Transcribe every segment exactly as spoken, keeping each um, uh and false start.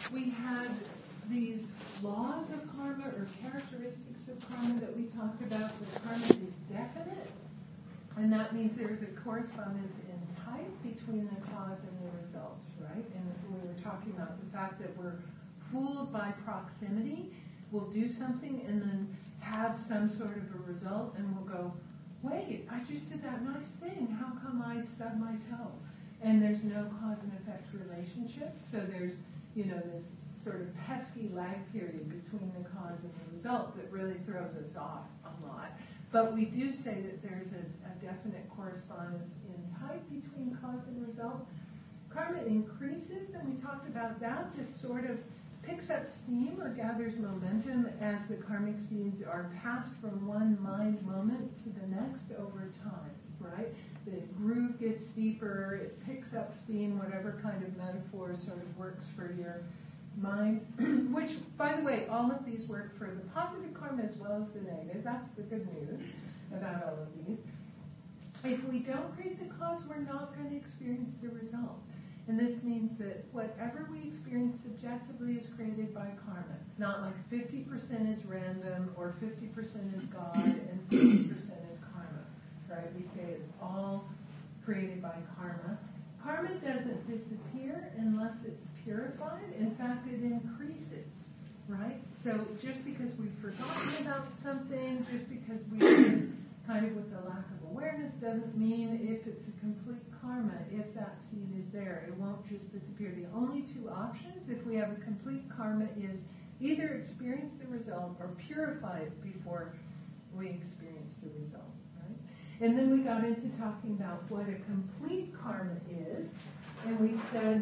we had these laws of karma or characteristics of karma that we talked about. The karma is definite, and that means there's a correspondence in type between the cause and the results, right? And we were talking about the fact that we're fooled by proximity. We'll do something and then have some sort of a result, and we'll go, wait, I just did that nice thing. How come I stubbed my toe? And there's no cause and effect relationship. So there's, you know, this sort of pesky lag period between the cause and the result that really throws us off a lot. But we do say that there's a, a definite correspondence in type between cause and result. Karma increases, and we talked about that. This sort of picks up steam or gathers momentum as the karmic seeds are passed from one mind moment to the next over time, right? The groove gets deeper, it picks up steam, whatever kind of metaphor sort of works for your mind, which, by the way, all of these work for the positive karma as well as the negative. That's the good news about all of these. If we don't create the cause, we're not going to experience the result. And this means that whatever we experience subjectively is created by karma. It's not like fifty percent is random or fifty percent is God and fifty percent is karma. Right? We say it's all created by karma. Karma doesn't disappear unless it's purified. In fact, it increases. Right? So just because we've forgotten about something, just because we did kind of with a lack of awareness, doesn't mean if it's a complete karma, if that seed is there, it won't just disappear. The only two options, if we have a complete karma, is either experience the result or purify it before we experience the result. Right? And then we got into talking about what a complete karma is, and we said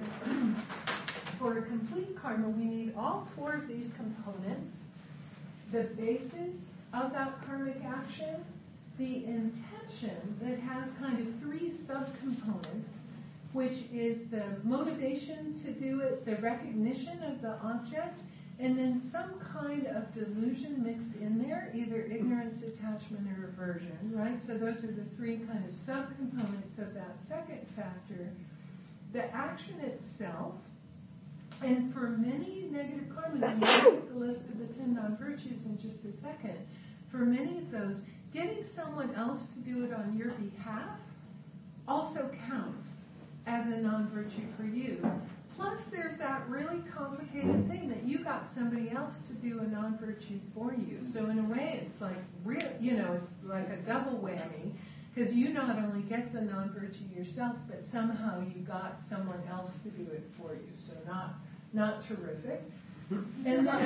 for a complete karma, we need all four of these components: the basis of that karmic action, the intention that has kind of three subcomponents, which is the motivation to do it, the recognition of the object, and then some kind of delusion mixed in there, either ignorance, attachment, or aversion, right? So those are the three kind of subcomponents of that second factor. The action itself, and for many negative karmas, and we'll look at the list of the ten non-virtues in just a second, for many of those, getting someone else to do it on your behalf also counts as a non-virtue for you. Plus, there's that really complicated thing that you got somebody else to do a non-virtue for you. So in a way, it's like real, you know, it's like a double whammy, because you not only get the non-virtue yourself, but somehow you got someone else to do it for you. So not not terrific. And then,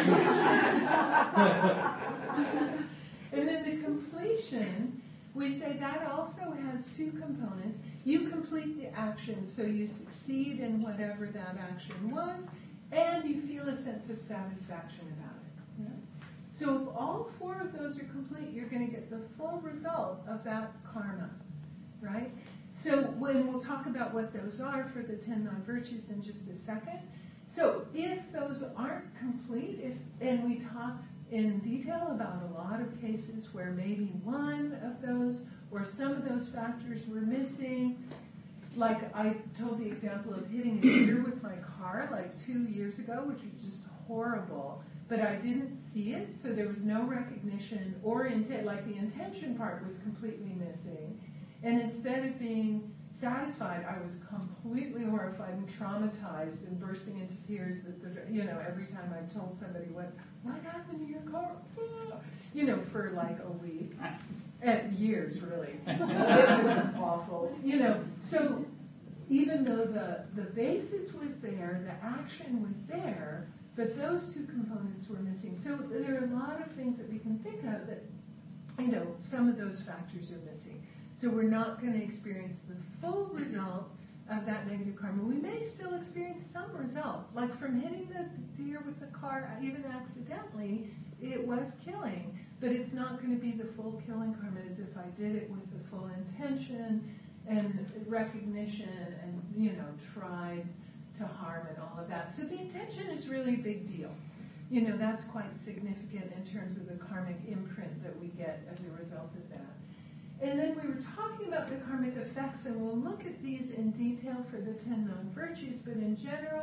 and then the completion, we say that also has two components. You complete the action, so you succeed in whatever that action was, and you feel a sense of satisfaction about it. Yeah? So if all four of those are complete, you're going to get the full result of that karma, right? So when we'll talk about what those are for the ten non-virtues in just a second. So if those aren't complete, if and we talked in detail about a lot of cases where maybe one of those or some of those factors were missing. Like I told the example of hitting a deer with my car like two years ago, which was just horrible. But I didn't see it, so there was no recognition or intent. Like the intention part was completely missing. And instead of being satisfied, I was completely horrified and traumatized and bursting into tears. That the, you know, every time I told somebody what what happened to your car, you know, for like a week, and years really. It was awful, you know. So even though the the basis was there, the action was there, but those two components were missing. So there are a lot of things that we can think of that, you know, some of those factors are missing. So we're not going to experience the full result of that negative karma. We may still experience some result, like from hitting the deer with the car, even accidentally, it was killing, but it's not going to be the full killing karma as if I did it with the full intention and recognition and, you know, tried to harm and all of that. So the intention is really a big deal. You know, that's quite significant in terms of the karmic imprint that we get as a result of that. And then we were talking about the karmic effects, and we'll look at these in detail for the ten non-virtues, but in general,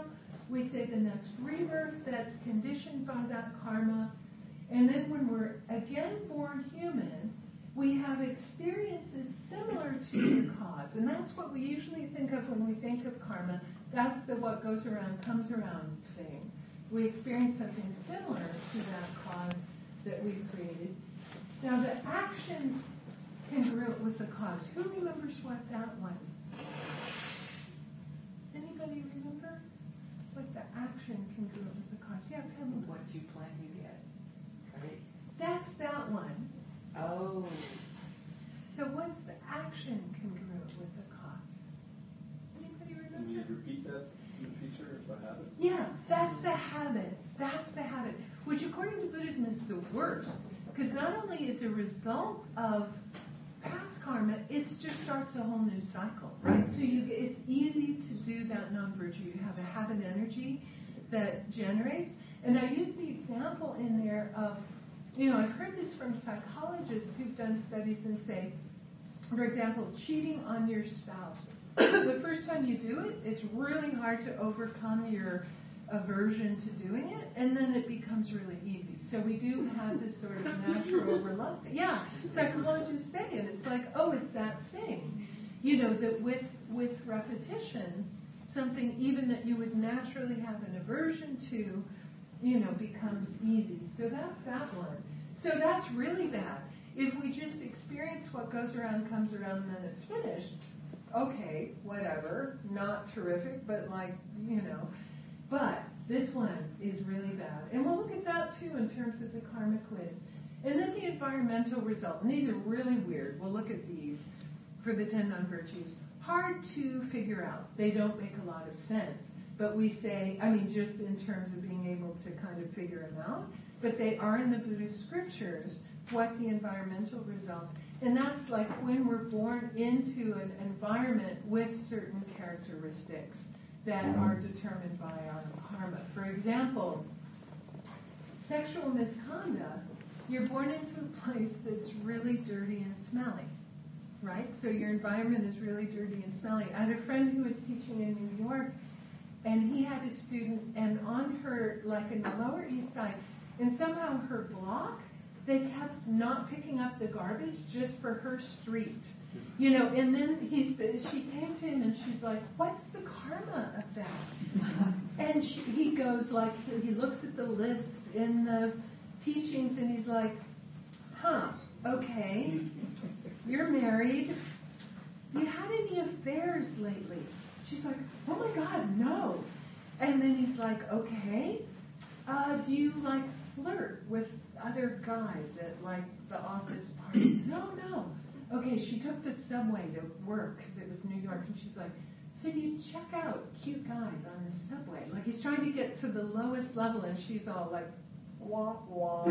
We say the next rebirth that's conditioned by that karma. And then when we're again born human, we have experiences similar to the cause. And that's what we usually think of when we think of karma. That's the what goes around comes around thing. We experience something similar to that cause that we've created. Now the actions congruent with the cause. Who remembers what that was? Anybody remember what the action congruent with the cause? Yeah, Pam. What you plan, you get. Right? That's that one. Oh. So what's the action congruent with the cause? Anybody remember? Can you repeat that in the future if I have it? Yeah, that's the habit. That's the habit. Which according to Buddhism is the worst. Because not only is a result of past karma, it just starts a whole new cycle, right? So you, it's easy to do that non-virtue. You have a habit energy that generates. And I use the example in there of, you know, I've heard this from psychologists who've done studies and say, for example, cheating on your spouse. The first time you do it, it's really hard to overcome your aversion to doing it, and then it becomes really easy. So we do have this sort of natural reluctance. Yeah, psychologists say it. It's like, oh, it's that thing. You know, that with with repetition, something even that you would naturally have an aversion to, you know, becomes easy. So that's that one. So that's really bad. If we just experience what goes around comes around and then it's finished, okay, whatever, not terrific, but like, you know. But this one is really bad. And we'll look at that too in terms of the karma quiz. And then the environmental result. And these are really weird. We'll look at these for the ten non-virtues. Hard to figure out. They don't make a lot of sense. But we say, I mean, just in terms of being able to kind of figure them out. But they are in the Buddhist scriptures, what the environmental results. And that's like when we're born into an environment with certain characteristics that are determined by our karma. For example, sexual misconduct, you're born into a place that's really dirty and smelly, right? So your environment is really dirty and smelly. I had a friend who was teaching in New York, and he had a student, and on her, like in the Lower East Side, and somehow her block, they kept not picking up the garbage just for her street. You know, and then he, she came to him and she's like, what's the karma of that? And she, he goes like, he looks at the lists in the teachings and he's like, huh, okay, you're married. You had any affairs lately? She's like, oh my God, no. And then he's like, okay, uh, do you like flirt with other guys at like the office party? No, no. Okay, she took the subway to work because it was New York, and she's like, so do you check out cute guys on the subway? Like he's trying to get to the lowest level, and she's all like, wah, wah.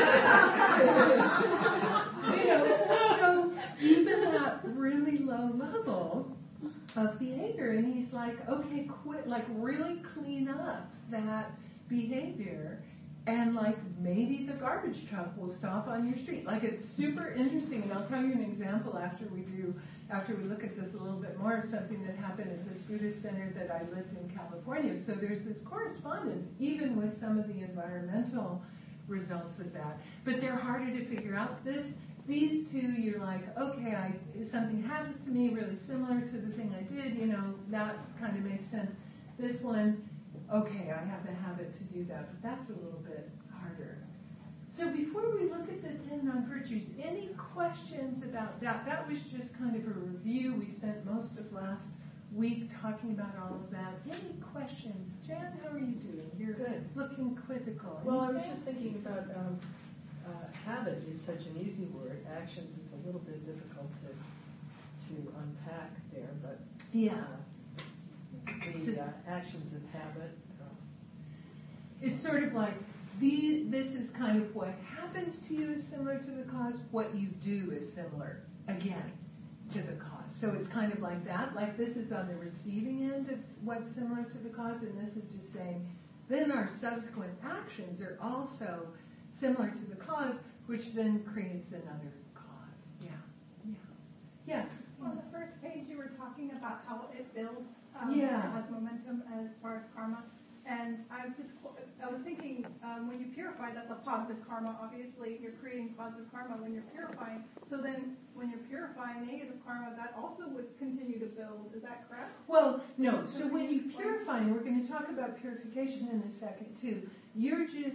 You know, so even that really low level of behavior, and he's like, okay, quit, like really clean up that behavior. And like maybe the garbage truck will stop on your street. Like it's super interesting, and I'll tell you an example after we do, after we look at this a little bit more of something that happened at this Buddhist center that I lived in California. So there's this correspondence even with some of the environmental results of that. But they're harder to figure out. This, these two, you're like, okay, I, something happened to me really similar to the thing I did. You know, that kind of makes sense. This one, okay, I have the habit to do that, but that's a little bit harder. So before we look at the ten non-virtues, any questions about that? That was just kind of a review. We spent most of last week talking about all of that. Any questions? Jan, how are you doing? You're good. Looking quizzical. Well, I was just thinking about um, uh, habit is such an easy word. Actions is a little bit difficult to to unpack there, but yeah. Uh, the uh, actions of habit. Uh, it's sort of like the, this is kind of what happens to you is similar to the cause. What you do is similar, again, to the cause. So it's kind of like that. Like this is on the receiving end of what's similar to the cause, and this is just saying, then our subsequent actions are also similar to the cause, which then creates another cause. Yeah. Yeah. Yeah. On the first page, you were talking about how it builds, um, yeah. it has momentum as far as karma. And I was just, I was thinking, um, when you purify, that's a positive karma. Obviously, you're creating positive karma when you're purifying. So then, when you're purifying negative karma, that also would continue to build. Is that correct? Well, no. So when you purify, and we're going to talk about purification in a second too, you're just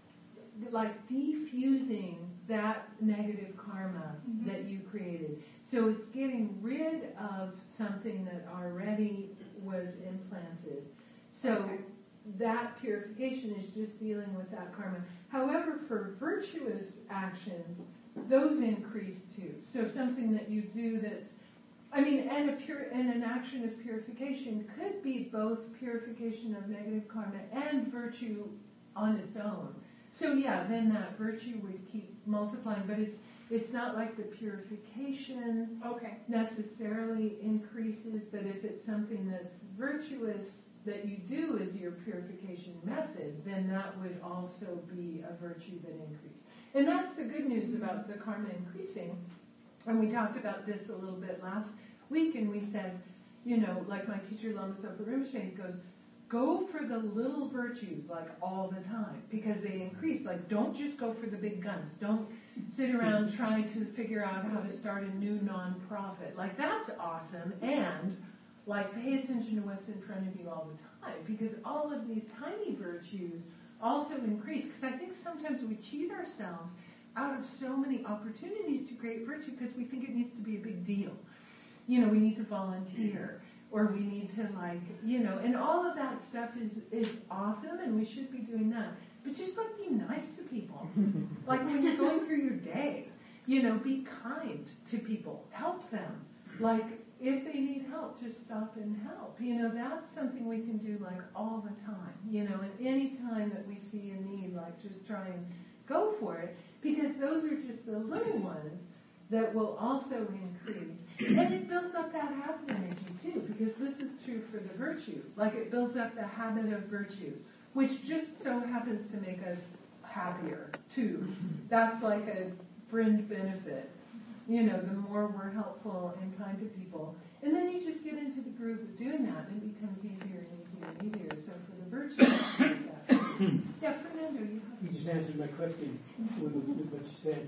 like defusing that negative karma mm-hmm. that you created. So it's getting rid of something that already was implanted. So okay. that purification is just dealing with that karma. However, for virtuous actions, those increase too. So something that you do that's, I mean, and, a pure, and an action of purification could be both purification of negative karma and virtue on its own. So yeah, then that virtue would keep multiplying, but it's it's not like the purification okay. necessarily increases, but if it's something that's virtuous that you do as your purification method, then that would also be a virtue that increases. And that's the good news about the karma increasing. And we talked about this a little bit last week, and we said, you know, like my teacher Lama Zopa Rinpoche goes, go for the little virtues like all the time because they increase. Like don't just go for the big guns. Don't sit around trying to figure out how to start a new nonprofit. Like that's awesome. And like pay attention to what's in front of you all the time because all of these tiny virtues also increase. Because I think sometimes we cheat ourselves out of so many opportunities to create virtue because we think it needs to be a big deal. You know, we need to volunteer. Or we need to like, you know, and all of that stuff is, is awesome and we should be doing that. But just like be nice to people. Like when you're going through your day, you know, be kind to people. Help them. Like if they need help, just stop and help. You know, that's something we can do like all the time. You know, and any time that we see a need, like just try and go for it. Because those are just the little ones that will also increase. And it builds up that habit energy too, because this is true for the virtue. Like it builds up the habit of virtue, which just so happens to make us happier too. That's like a fringe benefit. You know, the more we're helpful and kind to people. And then you just get into the groove of doing that and it becomes easier and easier and easier. So for the virtue, yeah, Fernando, you have You just answered my question with, with what you said.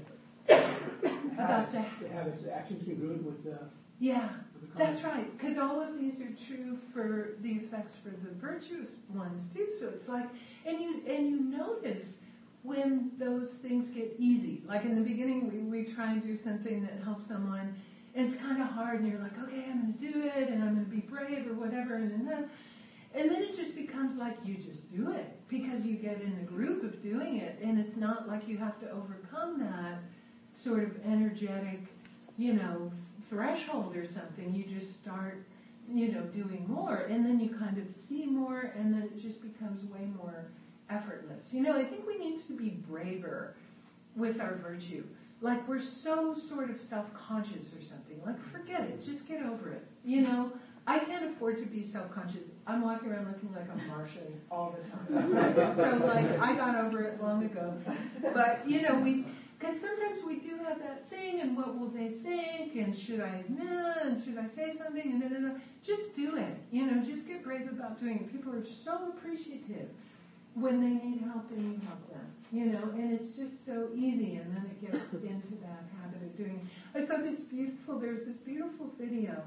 About habits, the habits, the actions congruent with the. Yeah, with the that's right. Because all of these are true for the effects for the virtuous ones too. So it's like, and you and you notice when those things get easy. Like in the beginning, we, we try and do something that helps someone, and it's kind of hard, and you're like, okay, I'm going to do it, and I'm going to be brave or whatever, and then and then it just becomes like you just do it because you get in the groove of doing it, and it's not like you have to overcome that sort of energetic, you know, threshold or something. You just start, you know, doing more, and then you kind of see more, and then it just becomes way more effortless. You know, I think we need to be braver with our virtue. Like we're so sort of self-conscious or something. Like forget it, just get over it. You know, I can't afford to be self-conscious. I'm walking around looking like a Martian all the time. So like I got over it long ago. But you know, we. Because sometimes we do have that thing, and what will they think, and should I, nah, and should I say something, and da, da, da. Just do it. You know, just get brave about doing it. People are so appreciative when they need help and you help them. You know, and it's just so easy, and then it gets into that habit of doing it. I saw this beautiful, there was this beautiful video,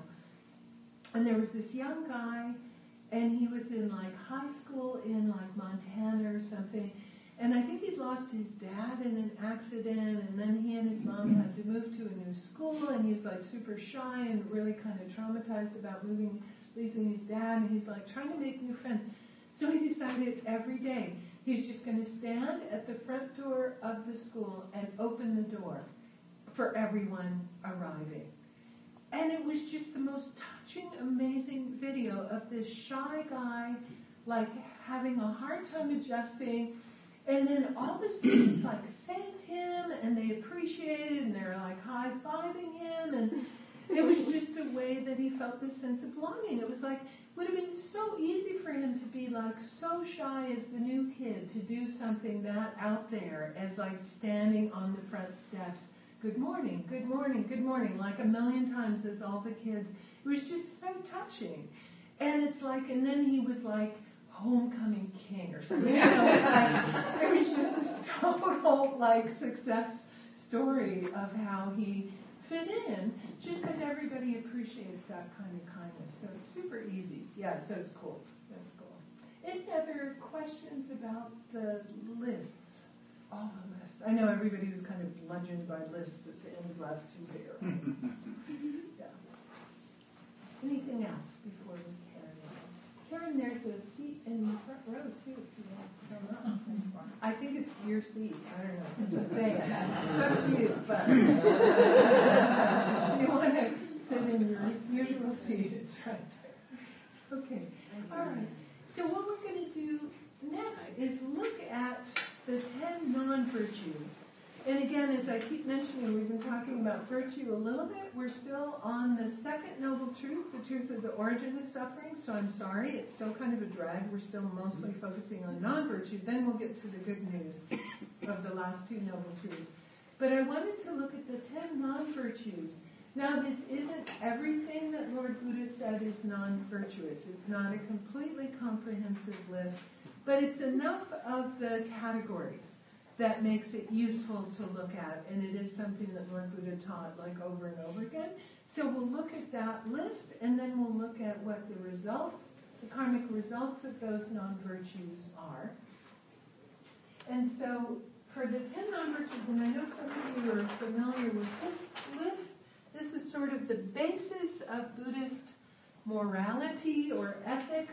and there was this young guy, and he was in like high school in like Montana or something. And I think he'd lost his dad in an accident, and then he and his mom had to move to a new school, and he's like super shy and really kind of traumatized about moving, losing his dad, and he's like trying to make new friends. So he decided every day he's just going to stand at the front door of the school and open the door for everyone arriving. And it was just the most touching, amazing video of this shy guy like having a hard time adjusting. And then all the students like thanked him and they appreciated and they're like high-fiving him, and it was just a way that he felt this sense of belonging. It was like, it would have been so easy for him to be like so shy as the new kid to do something that out there as like standing on the front steps. Good morning, good morning, good morning, like a million times as all the kids. It was just so touching. And it's like, and then he was like homecoming king. king or something. You know, it's like, it was just this total like success story of how he fit in, just because everybody appreciates that kind of kindness. So it's super easy. Yeah, so it's cool. That's cool. Any other questions about the lists? All the lists. I know everybody was kind of bludgeoned by lists at the end of last Tuesday. Right? Yeah. Anything else before we carry on? Karen, there's a seat in the front row too. If you want to come up. I think it's your seat. I don't know. I'm just saying. It's up to you. But if you want to sit in your usual seat, it's right there. Okay. All right. So what we're going to do next is look at the ten non-virtues. And again, as I keep mentioning, we've been talking about virtue a little bit. We're still on the second noble truth, the truth of the origin of suffering. So I'm sorry, it's still kind of a drag. We're still mostly focusing on non-virtue. Then we'll get to the good news of the last two noble truths. But I wanted to look at the ten non-virtues. Now, this isn't everything that Lord Buddha said is non-virtuous. It's not a completely comprehensive list, but it's enough of the categories that makes it useful to look at, and it is something that Lord Buddha taught like over and over again. So we'll look at that list, and then we'll look at what the results, the karmic results of those non-virtues are. And so for the ten non-virtues, and I know some of you are familiar with this list, this is sort of the basis of Buddhist morality or ethics.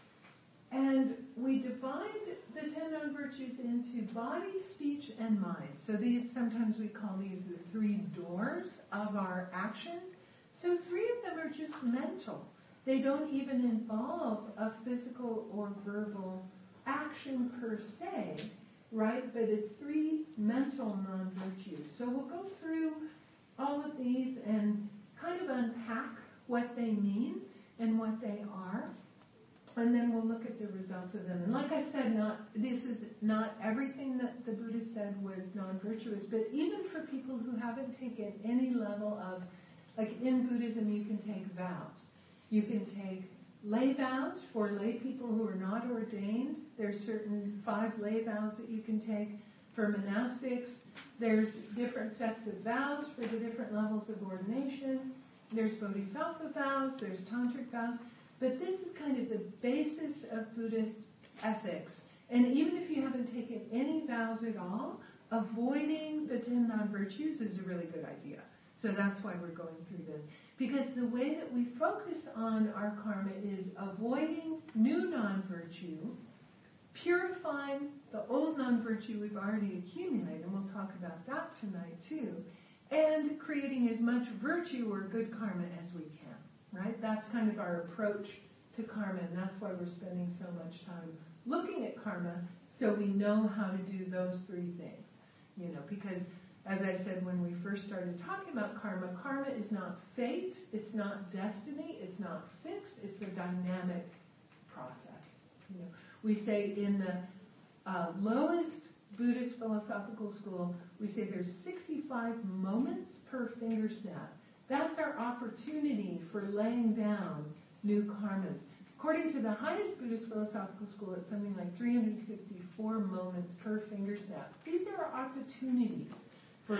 And we divide the ten non-virtues into body, speech, and mind. So these, sometimes we call these the three doors of our action. So three of them are just mental. They don't even involve a physical or verbal action per se, right? But it's three mental non-virtues. So we'll go through all of these and kind of unpack what they mean and what they are. And then we'll look at the results of them. And like I said, not this is not everything that the Buddha said was non-virtuous, but even for people who haven't taken any level of, like in Buddhism, you can take vows. You can take lay vows for lay people who are not ordained. There's certain five lay vows that you can take. For monastics, there's different sets of vows for the different levels of ordination. There's bodhisattva vows, there's tantric vows. But this is kind of the basis of Buddhist ethics. And even if you haven't taken any vows at all, avoiding the ten non-virtues is a really good idea. So that's why we're going through this. Because the way that we focus on our karma is avoiding new non-virtue, purifying the old non-virtue we've already accumulated, and we'll talk about that tonight too, and creating as much virtue or good karma as we can. Right? That's kind of our approach to karma, and that's why we're spending so much time looking at karma, so we know how to do those three things. You know, because as I said when we first started talking about karma, karma is not fate, it's not destiny, it's not fixed, it's a dynamic process. You know, we say in the uh, lowest Buddhist philosophical school, we say there's sixty-five moments per finger snap. That's our opportunity for laying down new karmas. According to the highest Buddhist philosophical school, it's something like three hundred sixty-four moments per finger snap. These are our opportunities for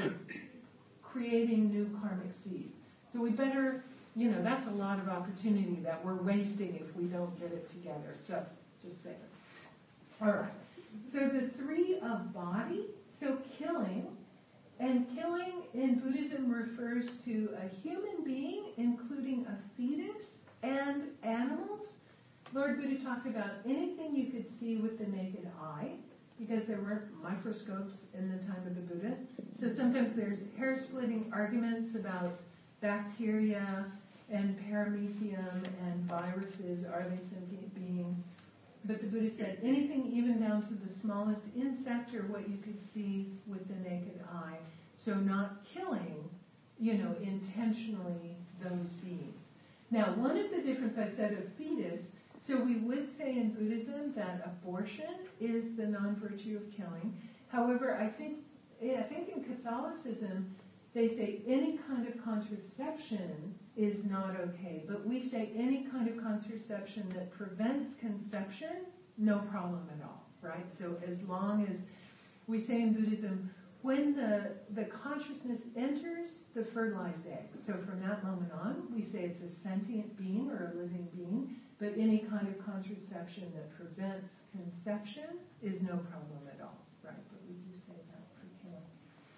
creating new karmic seeds. So we better, you know, that's a lot of opportunity that we're wasting if we don't get it together. So, just saying. All right. So the three of body, so killing. And killing in Buddhism refers to a human being, including a fetus and animals. Lord Buddha talked about anything you could see with the naked eye, because there weren't microscopes in the time of the Buddha. So sometimes there's hair-splitting arguments about bacteria and paramecium and viruses. Are they sentient beings? But the Buddha said anything even down to the smallest insect or what you could see with the naked eye. So not killing, you know, intentionally those beings. Now, one of the differences I said of fetus, so we would say in Buddhism that abortion is the non-virtue of killing. However, I think, I think in Catholicism, they say any kind of contraception is not okay. But we say any kind of contraception that prevents conception, no problem at all. right? So as long as we say in Buddhism, when the, the consciousness enters the fertilized egg, so from that moment on, we say it's a sentient being or a living being, but any kind of contraception that prevents conception is no problem at all, right? But we do say that for killing.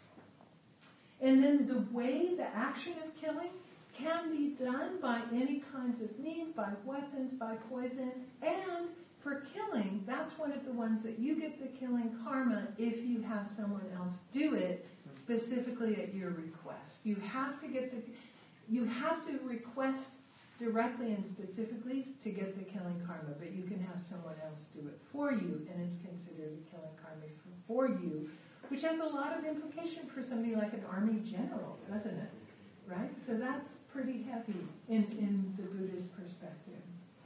And then the way, the action of killing can be done by any kinds of means, by weapons, by poison, and for killing, that's one of the ones that you get the killing karma if you have someone else do it specifically at your request. You have to get the, you have to request directly and specifically to get the killing karma, but you can have someone else do it for you, and it's considered a killing karma for, for you, which has a lot of implication for somebody like an army general, doesn't it? Right? So that's pretty heavy in, in the Buddhist perspective.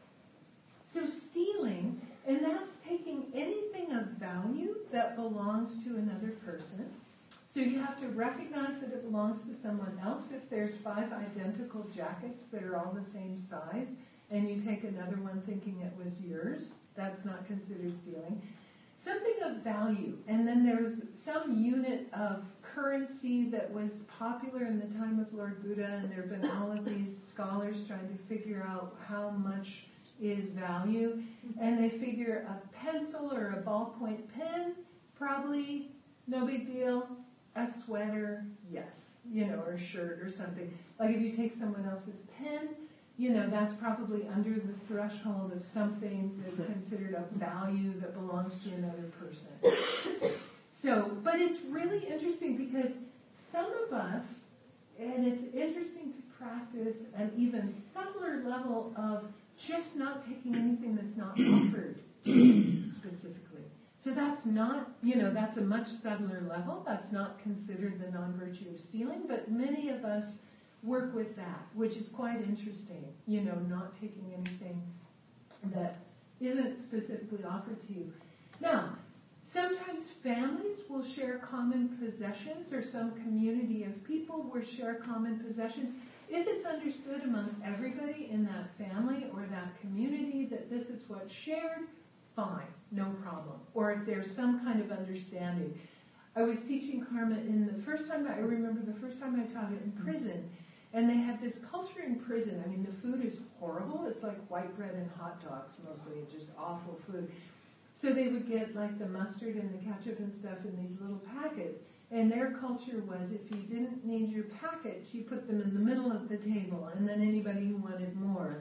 So stealing, and that's taking anything of value that belongs to another person. So you have to recognize that it belongs to someone else. If there's five identical jackets that are all the same size, and you take another one thinking it was yours, that's not considered stealing. Something of value, and then there's some unit of currency that was popular in the time of Lord Buddha, and there have been all of these scholars trying to figure out how much is value, and they figure a pencil or a ballpoint pen, probably no big deal. A sweater, yes, you know, or a shirt or something. Like if you take someone else's pen, you know, that's probably under the threshold of something that's considered of value that belongs to another person. So, but it's really interesting because some of us, and it's interesting to practice an even subtler level of just not taking anything that's not offered specifically. So that's not, you know, that's a much subtler level. That's not considered the non-virtue of stealing, but many of us work with that, which is quite interesting, you know, not taking anything that isn't specifically offered to you. Now, sometimes families will share common possessions, or some community of people will share common possessions. If it's understood among everybody in that family or that community that this is what's shared, fine, no problem. Or if there's some kind of understanding. I was teaching karma in the first time, I remember the first time I taught it in prison, and they had this culture in prison. I mean, the food is horrible. It's like white bread and hot dogs mostly. It's just awful food. So they would get like the mustard and the ketchup and stuff in these little packets. And their culture was if you didn't need your packets, you put them in the middle of the table, and then anybody who wanted more.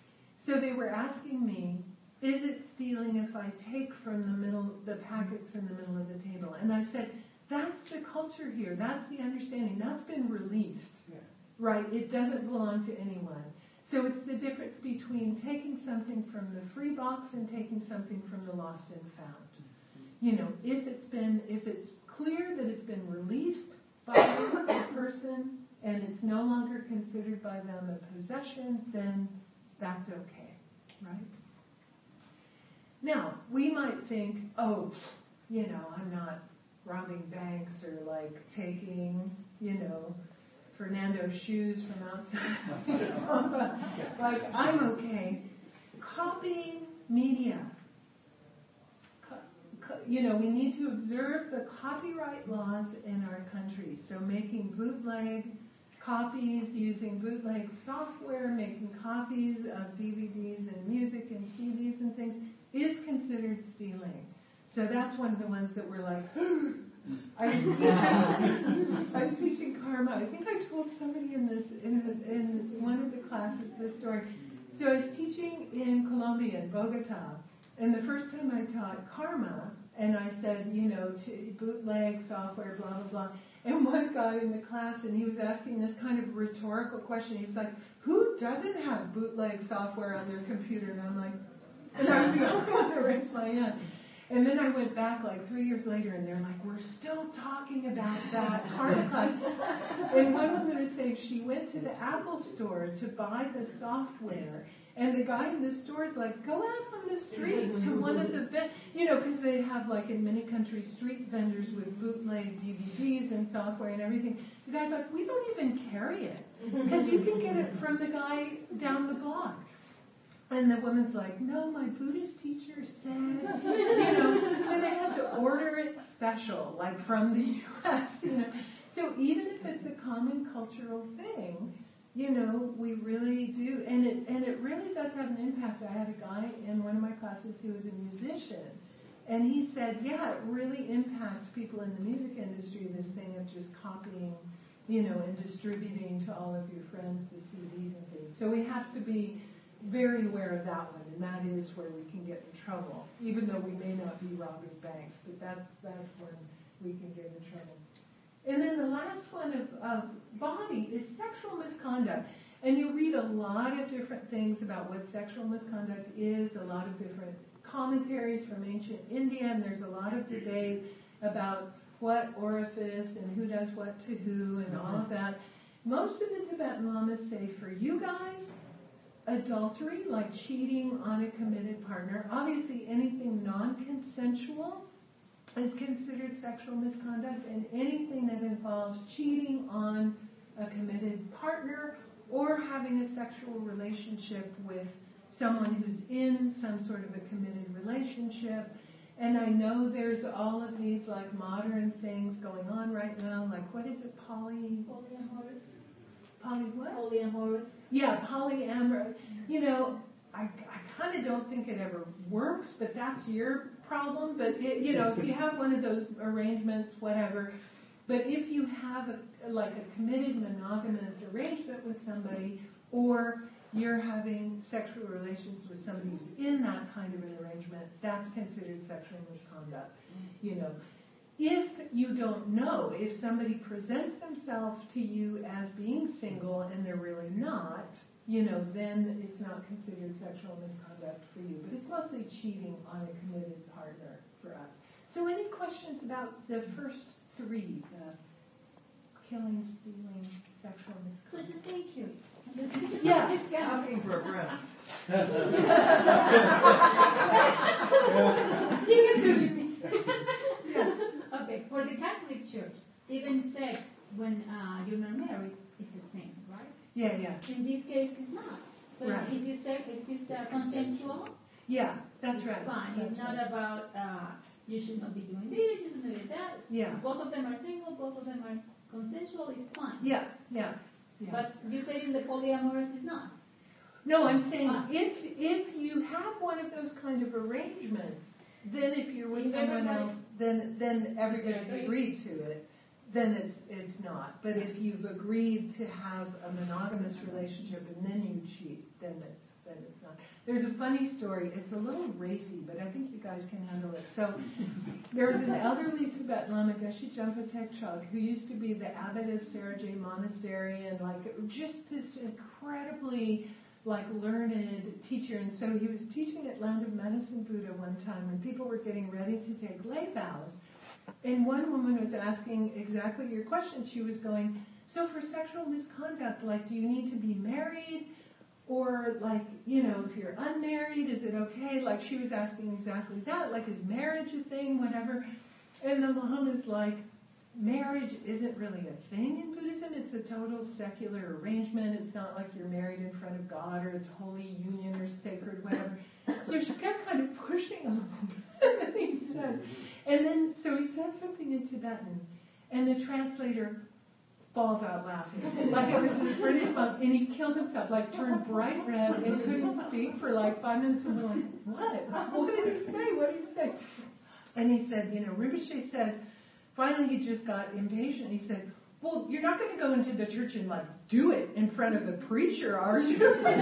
So they were asking me, is it stealing if I take from the middle, the packets in the middle of the table? And I said, that's the culture here. That's the understanding. That's been released, Yeah. right? It doesn't belong to anyone. So it's the difference between taking something from the free box and taking something from the lost and found. You know, if it's been, if it's clear that it's been released by the person and it's no longer considered by them a possession, then that's okay, right? Now, we might think, oh, you know, I'm not robbing banks or like taking, you know, Fernando's shoes from outside. Like, I'm okay. Copying media. You know, we need to observe the copyright laws in our country. So making bootleg copies, using bootleg software, making copies of D V Ds and music and C Ds and things is considered stealing. So that's one of the ones that we're like, I was teaching, I was teaching karma. I think I told somebody in this in, the, in one of the classes this story. So I was teaching in Colombia, in Bogota, and the first time I taught karma, and I said, you know, to bootleg software, blah, blah, blah. And one guy in the class, and he was asking this kind of rhetorical question. He was like, who doesn't have bootleg software on their computer? And I'm like, and I was the only one that raised my hand. And then I went back like three years later, and they're like, we're still talking about that karma class. And one woman was saying she went to the Apple store to buy the software, and the guy in the store is like, go out on the street to one of the, ven-, you know, because they have like in many countries street vendors with bootleg D V Ds and software and everything. The guy's like, we don't even carry it, because you can get it from the guy down the block. And the woman's like, no, my Buddhist teacher said, you know. So special, like from the U S, you know. So even if it's a common cultural thing, you know, we really do, and it and it really does have an impact. I had a guy in one of my classes who was a musician, and he said, yeah, it really impacts people in the music industry, this thing of just copying, you know, and distributing to all of your friends the C Ds and things. So we have to be very aware of that one, and that is where we can get in trouble, even though we may not be robbing banks, but that's that's when we can get in trouble. And then the last one of, of body is sexual misconduct. And you read a lot of different things about what sexual misconduct is, a lot of different commentaries from ancient India, and there's a lot of debate about what orifice and who does what to who and all of that. Most of the Tibetan lamas say for you guys, adultery, like cheating on a committed partner, obviously anything non-consensual is considered sexual misconduct, and anything that involves cheating on a committed partner or having a sexual relationship with someone who's in some sort of a committed relationship. And I know there's all of these like modern things going on right now, like what is it, poly... Polyamorous. Poly what? Polyamorous. Yeah, polyamorous. You know, I, I kind of don't think it ever works, but that's your problem. But, it, you know, if you have one of those arrangements, whatever. But if you have a, like a committed monogamous arrangement with somebody, or you're having sexual relations with somebody who's in that kind of an arrangement, that's considered sexual misconduct. You know, if you don't know, if somebody presents themselves to you as being single and they're really not, you know, then it's not considered sexual misconduct for you. But it's mostly cheating on a committed partner for us. So any questions about the first three, the killing, stealing, sexual So misconduct? just thank you. Yeah. Asking for a friend. Okay, for the Catholic Church, even sex when uh, you're not married is the same, right? Yeah, yeah. In this case, it's not. So Right. if you say if it's uh, consensual, Yeah, that's it's right. fine. That's It's not right. about uh, you should not be doing this, you should not do that. Yeah. Both of them are single, both of them are consensual, it's fine. Yeah, yeah. yeah. But you say in the polyamorous is not. No, I'm saying Ah. if if you have one of those kind of arrangements, then if you're with If someone everybody- else, then then everybody's Agree. agreed to it. Then it's it's not. But if you've agreed to have a monogamous relationship and then you cheat, then it's then it's not. There's a funny story. It's a little racy, but I think you guys can handle it. So there was an elderly Tibetan Lama, Geshe Jumpa Tekchog, who used to be the abbot of Sarajay Monastery and like just this incredibly like learned teacher. And so he was teaching at Land of Medicine Buddha one time when people were getting ready to take lay vows. And one woman was asking exactly your question. She was going, so for sexual misconduct, like, do you need to be married? Or, like, you know, if you're unmarried, is it okay? Like, she was asking exactly that. Like, is marriage a thing, whatever? And the Lama's like, marriage isn't really a thing in Buddhism. It's a total secular arrangement. It's not like you're married in front of God or it's holy union or sacred, whatever. So she kept kind of pushing him. And he said, and then, so he said something in Tibetan, and the translator falls out laughing. Like it was this British monk, and he killed himself, like turned bright red and couldn't speak for like five minutes, and we're like, what? What did he say? What did he say? And he said, you know, Rinpoche said, finally he just got impatient. He said, well, you're not going to go into the church and like do it in front of the preacher, are you?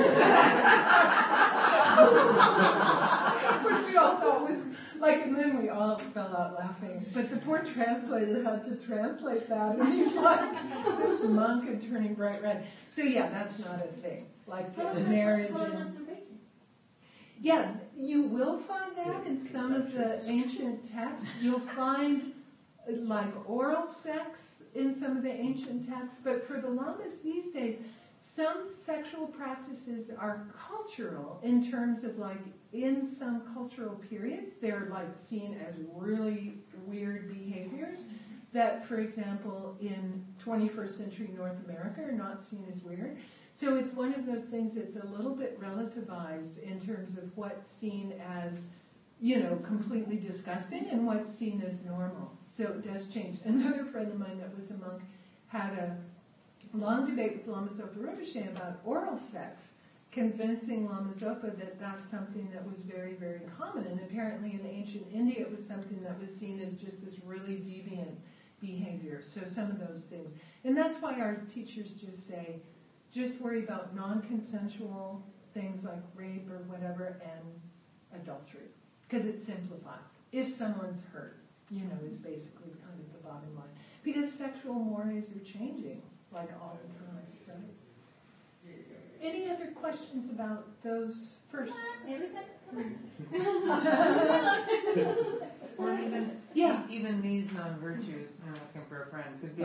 Which we all thought was like, and then we all fell out laughing. But the poor translator had to translate that, and he's like, this monk and turning bright red. So yeah, that's not a thing. Like How about marriage for and masturbation? yeah, you will find that in some of the ancient texts. You'll find like oral sex in some of the ancient texts, but for the lamas these days, some sexual practices are cultural in terms of like in some cultural periods, they're like seen as really weird behaviors that, for example, in twenty-first century North America are not seen as weird. So it's one of those things that's a little bit relativized in terms of what's seen as, you know, completely disgusting and what's seen as normal. So it does change. Another friend of mine that was a monk had a long debate with Lama Zopa Rinpoche about oral sex, convincing Lama Zopa that that's something that was very, very common. And apparently in ancient India it was something that was seen as just this really deviant behavior. So some of those things. And that's why our teachers just say, just worry about non-consensual things like rape or whatever and adultery. Because it simplifies. If someone's hurt, you know, is basically kind of the bottom line. Because sexual mores are changing, like all the time, right? Any other questions about those first? Or even, Yeah. even these non-virtues, I'm asking for a friend, could be,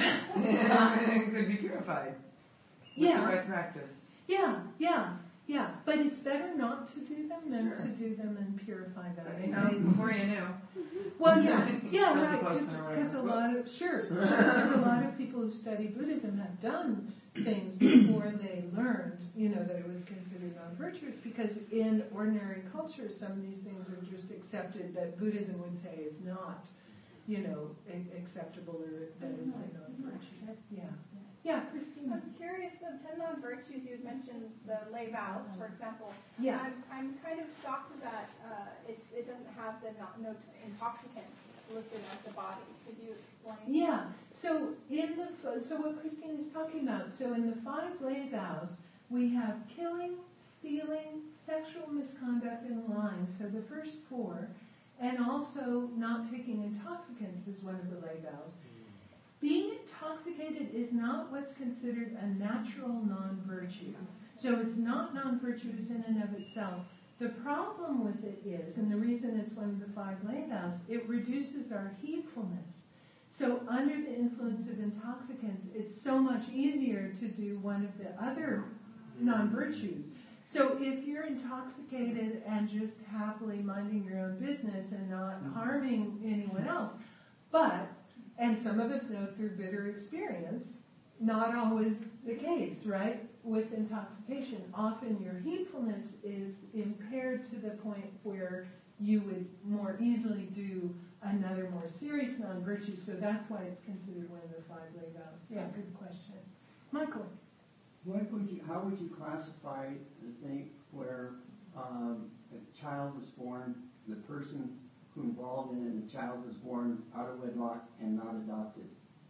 could be purified with Yeah. the right practice. Yeah, yeah, yeah. But it's better not to do them than Sure. to do them and purify them. You They know, say- before you knew. Well, yeah, yeah, Still right. close or Because a whatever. lot of sure, sure. Because a lot of people who study Buddhism have done things before they learned, you know, that it was considered non-virtuous. Because in ordinary culture, some of these things are just accepted that Buddhism would say is not, you know, a- acceptable or that is a non-virtue. Yeah, yeah, Christina. I'm curious, the ten non-virtues, you had mentioned the lay vows, for example. Yeah. I'm, I'm kind of shocked that uh, it, it doesn't have the not, no intoxicants listed as the body. Could you explain? Yeah. So in the f- so what Christine is talking about. So in the five lay vows, we have killing, stealing, sexual misconduct, and lying. So the first four, and also not taking intoxicants is one of the lay vows. Being intoxicated is not what's considered a natural non-virtue. So it's not non-virtuous in and of itself. The problem with it is, and the reason it's one of the five lay vows, it reduces our heedfulness. So under the influence of intoxicants, it's so much easier to do one of the other non-virtues. So if you're intoxicated and just happily minding your own business and not harming anyone else, but, and some of us know through bitter experience, not always the case, right? With intoxication, often your heedfulness is impaired to the point where you would more easily do another more serious non-virtue. So that's why it's considered one of the five lay vows. Yeah, good question. Michael. What would you, how would you classify the thing where um, a child was born, the person who involved in it, the child was born out of wedlock and not adopted?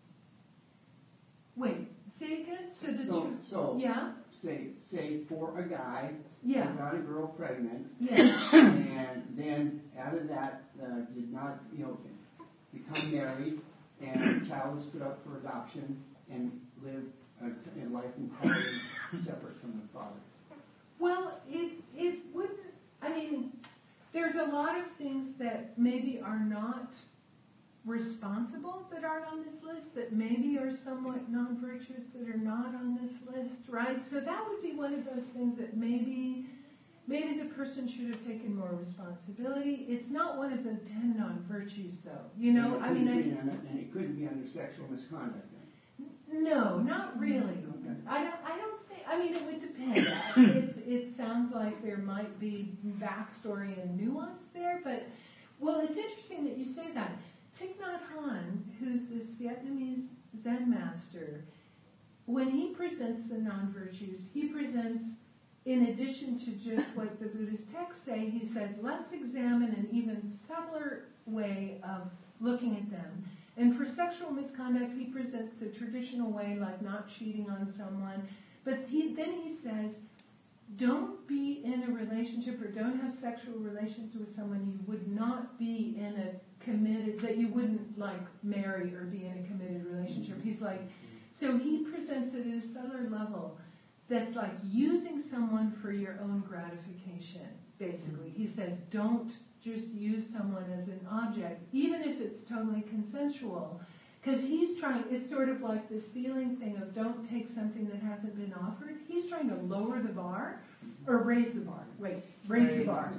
Wait, say again? So the So, tr- so yeah, say, say for a guy yeah, who got a girl pregnant, yeah, and then out of that uh, did not, you know, become married, and the child was put up for adoption and lived a, a life entirely separate from the father. Well, it it wouldn't. I mean, there's a lot of things that maybe are not responsible that aren't on this list, that maybe are somewhat non-virtuous that are not on this list, right? So that would be one of those things that maybe maybe the person should have taken more responsibility. It's not one of the ten non-virtues, though. You know, and it I mean, couldn't be I, under- and it couldn't be under sexual misconduct. Then. no, not really. Okay. I don't. I don't think. I mean, it would depend. It's, it sounds like there might be backstory and nuance there, but well, it's interesting that you say that. Thich Nhat Hanh, who's this Vietnamese Zen master, when he presents the non-virtues, he presents, in addition to just what the Buddhist texts say, he says, let's examine an even subtler way of looking at them. And for sexual misconduct, he presents the traditional way, like not cheating on someone. But he, then he says, don't be in a relationship or don't have sexual relations with someone you would not be in a committed, that you wouldn't like marry or be in a committed relationship. He's like, so he presents it at a subtler level that's like using someone for your own gratification, basically. He says, don't just use someone as an object, even if it's totally consensual. Because he's trying, it's sort of like the ceiling thing of don't take something that hasn't been offered. He's trying to lower the bar, or raise the bar. Wait, raise the bar.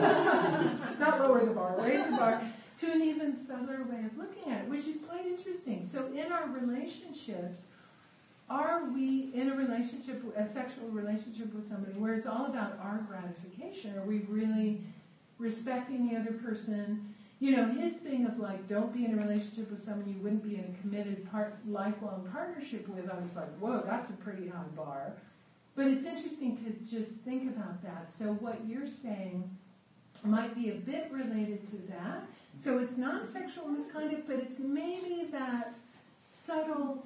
Not lower the bar, raise the bar to an even subtler way of looking at it, which is quite interesting. So in our relationships, are we in a relationship, a sexual relationship with somebody where it's all about our gratification? Are we really respecting the other person? you know, his thing of like, don't be in a relationship with someone you wouldn't be in a committed part, lifelong partnership with, I was like, whoa, that's a pretty high bar. But it's interesting to just think about that. So what you're saying might be a bit related to that. So it's not sexual misconduct, but it's maybe that subtle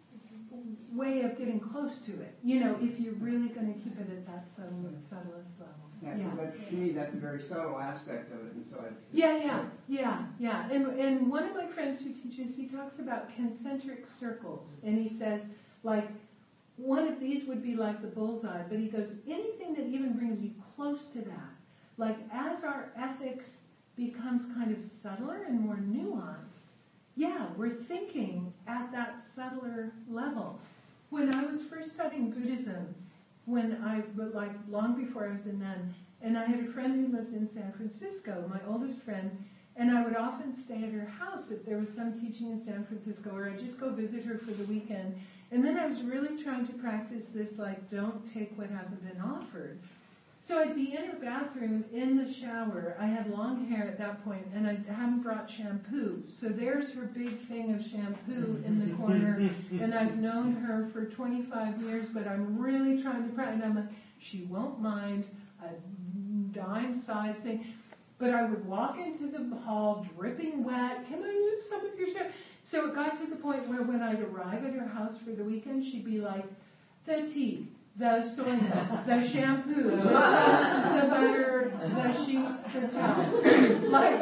way of getting close to it. You know, if you're really going to keep it at that subtle, subtlest level. Yeah, Yeah. But to me, that's a very subtle aspect of it, and so I. Yeah, yeah, yeah, yeah. And and one of my friends who teaches, he talks about concentric circles, and he says, like, one of these would be like the bullseye, but he goes, anything that even brings you close to that, like as our ethics becomes kind of subtler and more nuanced, yeah, we're thinking at that subtler level. When I was first studying Buddhism, when I, like long before I was a nun, and I had a friend who lived in San Francisco, my oldest friend, and I would often stay at her house if there was some teaching in San Francisco, or I'd just go visit her for the weekend. And then I was really trying to practice this, like, don't take what hasn't been offered. So I'd be in her bathroom, in the shower. I had long hair at that point, and I hadn't brought shampoo. So there's her big thing of shampoo in the corner, and I've known her for twenty-five years, but I'm really trying to practice. And I'm like, she won't mind a dime-sized thing. But I would walk into the hall dripping wet. Can I use some of your shampoo? So it got to the point where when I'd arrive at her house for the weekend, she'd be like, the tea, the soy milk, the shampoo, the toast, the butter, the sheets, the towel. Like,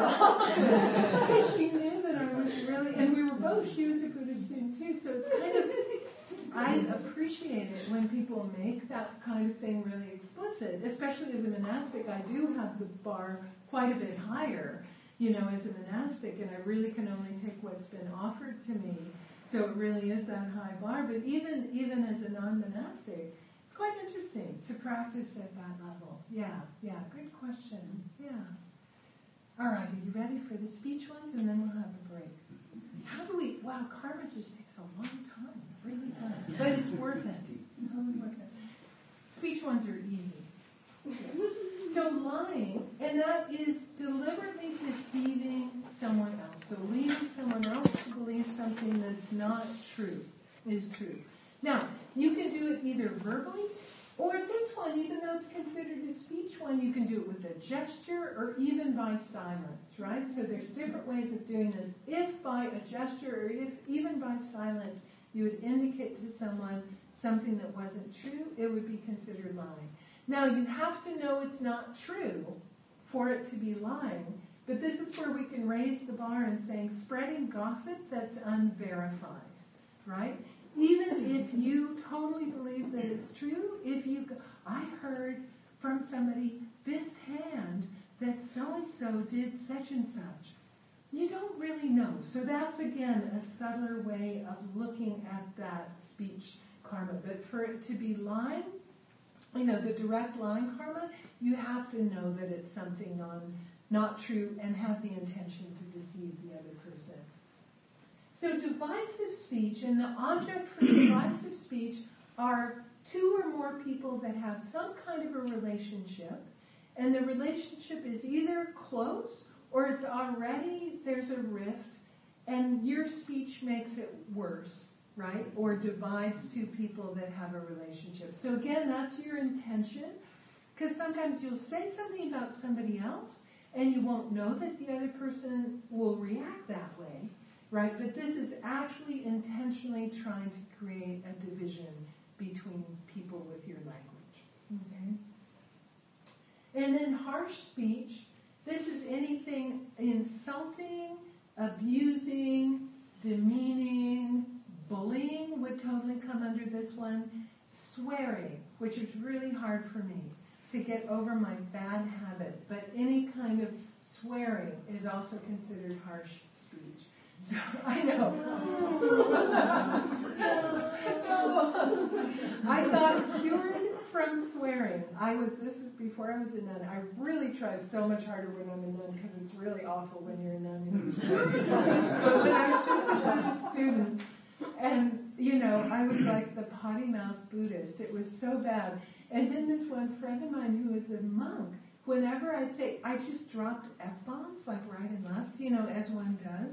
because she knew that I was really, and we were both, she was a Buddhist student too, so it's kind of, I appreciate it when people make that kind of thing really explicit. Especially as a monastic, I do have the bar quite a bit higher, you know, as a monastic, and I really can only take what's been offered to me. So it really is that high bar. But even even as a non-monastic, it's quite interesting to practice at that level. Yeah, yeah, good question. Yeah. All right, are you ready for the speech ones? And then we'll have a break. How do we, wow, karma just takes a long time. It really does. But it's worth it. Totally worth it. Speech ones are easy. So lying, and that is deliberately deceiving someone else. So leading someone else to believe something that's not true, is true. Now, you can do it either verbally, or this one, even though it's considered a speech one, you can do it with a gesture or even by silence, right? So there's different ways of doing this. If by a gesture or if even by silence you would indicate to someone something that wasn't true, it would be considered lying. Now, you have to know it's not true for it to be lying, but this is where we can raise the bar in saying spreading gossip that's unverified, right? Even if you totally believe that it's true, if you go, I heard from somebody firsthand that so-and-so did such and such. You don't really know. So that's, again, a subtler way of looking at that speech karma. But for it to be lying, you know, the direct line karma, you have to know that it's something non, not true and have the intention to deceive the other person. So divisive speech, and the object for divisive speech are two or more people that have some kind of a relationship, and the relationship is either close or it's already, there's a rift, and your speech makes it worse, right? Or divides two people that have a relationship. So again, that's your intention, because sometimes you'll say something about somebody else, and you won't know that the other person will react that way, right? But this is actually intentionally trying to create a division between people with your language. Okay? And then harsh speech, this is anything insulting, abusing, demeaning, bullying would totally come under this one. Swearing, which is really hard for me to get over my bad habit, but any kind of swearing is also considered harsh speech. So, I know. I got cured from swearing. I was, this is before I was a nun. I really try so much harder when I'm a nun because it's really awful when you're a nun. But when I was just a Buddhist student, and, you know, I was like the potty mouth Buddhist. It was so bad. And then this one friend of mine who is a monk, whenever I'd say, I just dropped F-bombs, like right and left, you know,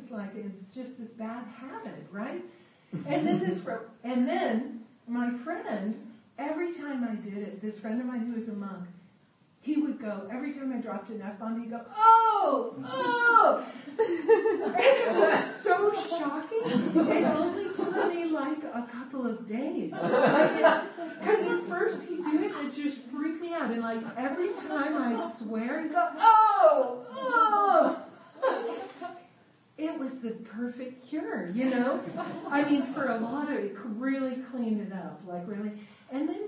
like it's just this bad habit, right? And then this, and then my friend, every time I did it, this friend of mine who was a monk, he would go, every time I dropped an F-bomb, he'd go, oh, oh! And it was so shocking. It only took me like a couple of days. Because at first he'd do it and it just freaked me out. And like every time I'd swear, he'd go, oh, oh! It was the perfect cure, you know? I mean, for a lot of it, really cleaned it up, like really. And then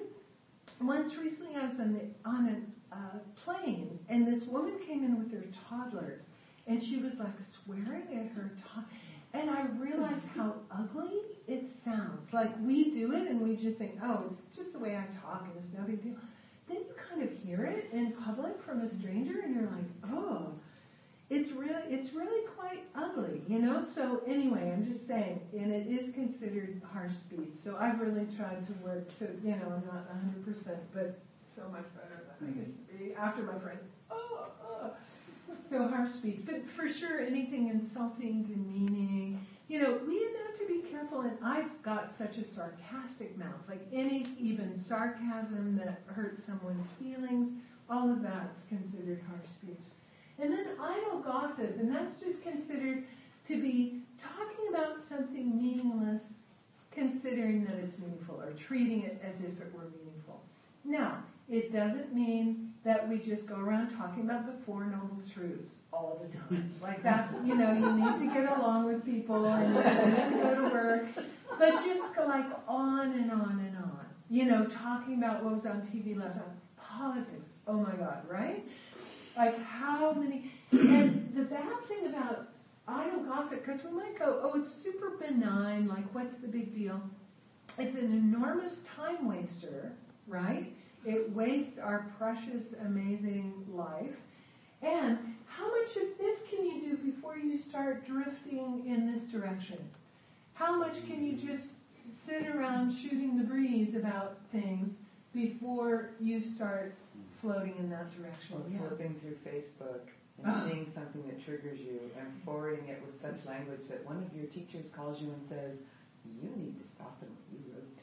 once recently I was on, the, on a uh, plane, and this woman came in with her toddler, and she was like swearing at her toddler. And I realized how ugly it sounds. Like we do it, and we just think, oh, it's just the way I talk, and it's no big deal. Then you kind of hear it in public from a stranger, and you're like, oh. It's really, it's really quite ugly, you know. So anyway, I'm just saying, and it is considered harsh speech. So I've really tried to work to, you know, I'm not one hundred percent, but so much better than I used to be after my friend. Oh, oh. So harsh speech, but for sure, anything insulting, demeaning, you know, we have to be careful. And I've got such a sarcastic mouth, like any even sarcasm that hurts someone's feelings, all of that's considered harsh speech. And then idle gossip, and that's just considered to be talking about something meaningless, considering that it's meaningful, or treating it as if it were meaningful. Now, it doesn't mean that we just go around talking about the Four Noble Truths all the time. Like that, you know, you need to get along with people, and you need to go to work, but just go like on and on and on. You know, talking about what was on T V last night, politics. Oh my God, right? Like how many, and the bad thing about idle gossip, because we might go, oh, it's super benign, like what's the big deal? It's an enormous time waster, right? It wastes our precious, amazing life. And how much of this can you do before you start drifting in this direction? How much can you just sit around shooting the breeze about things before you start floating in that direction? Or Yeah. flipping through Facebook and Oh. seeing something that triggers you and forwarding it with such language that one of your teachers calls you and says, you need to soften what you wrote.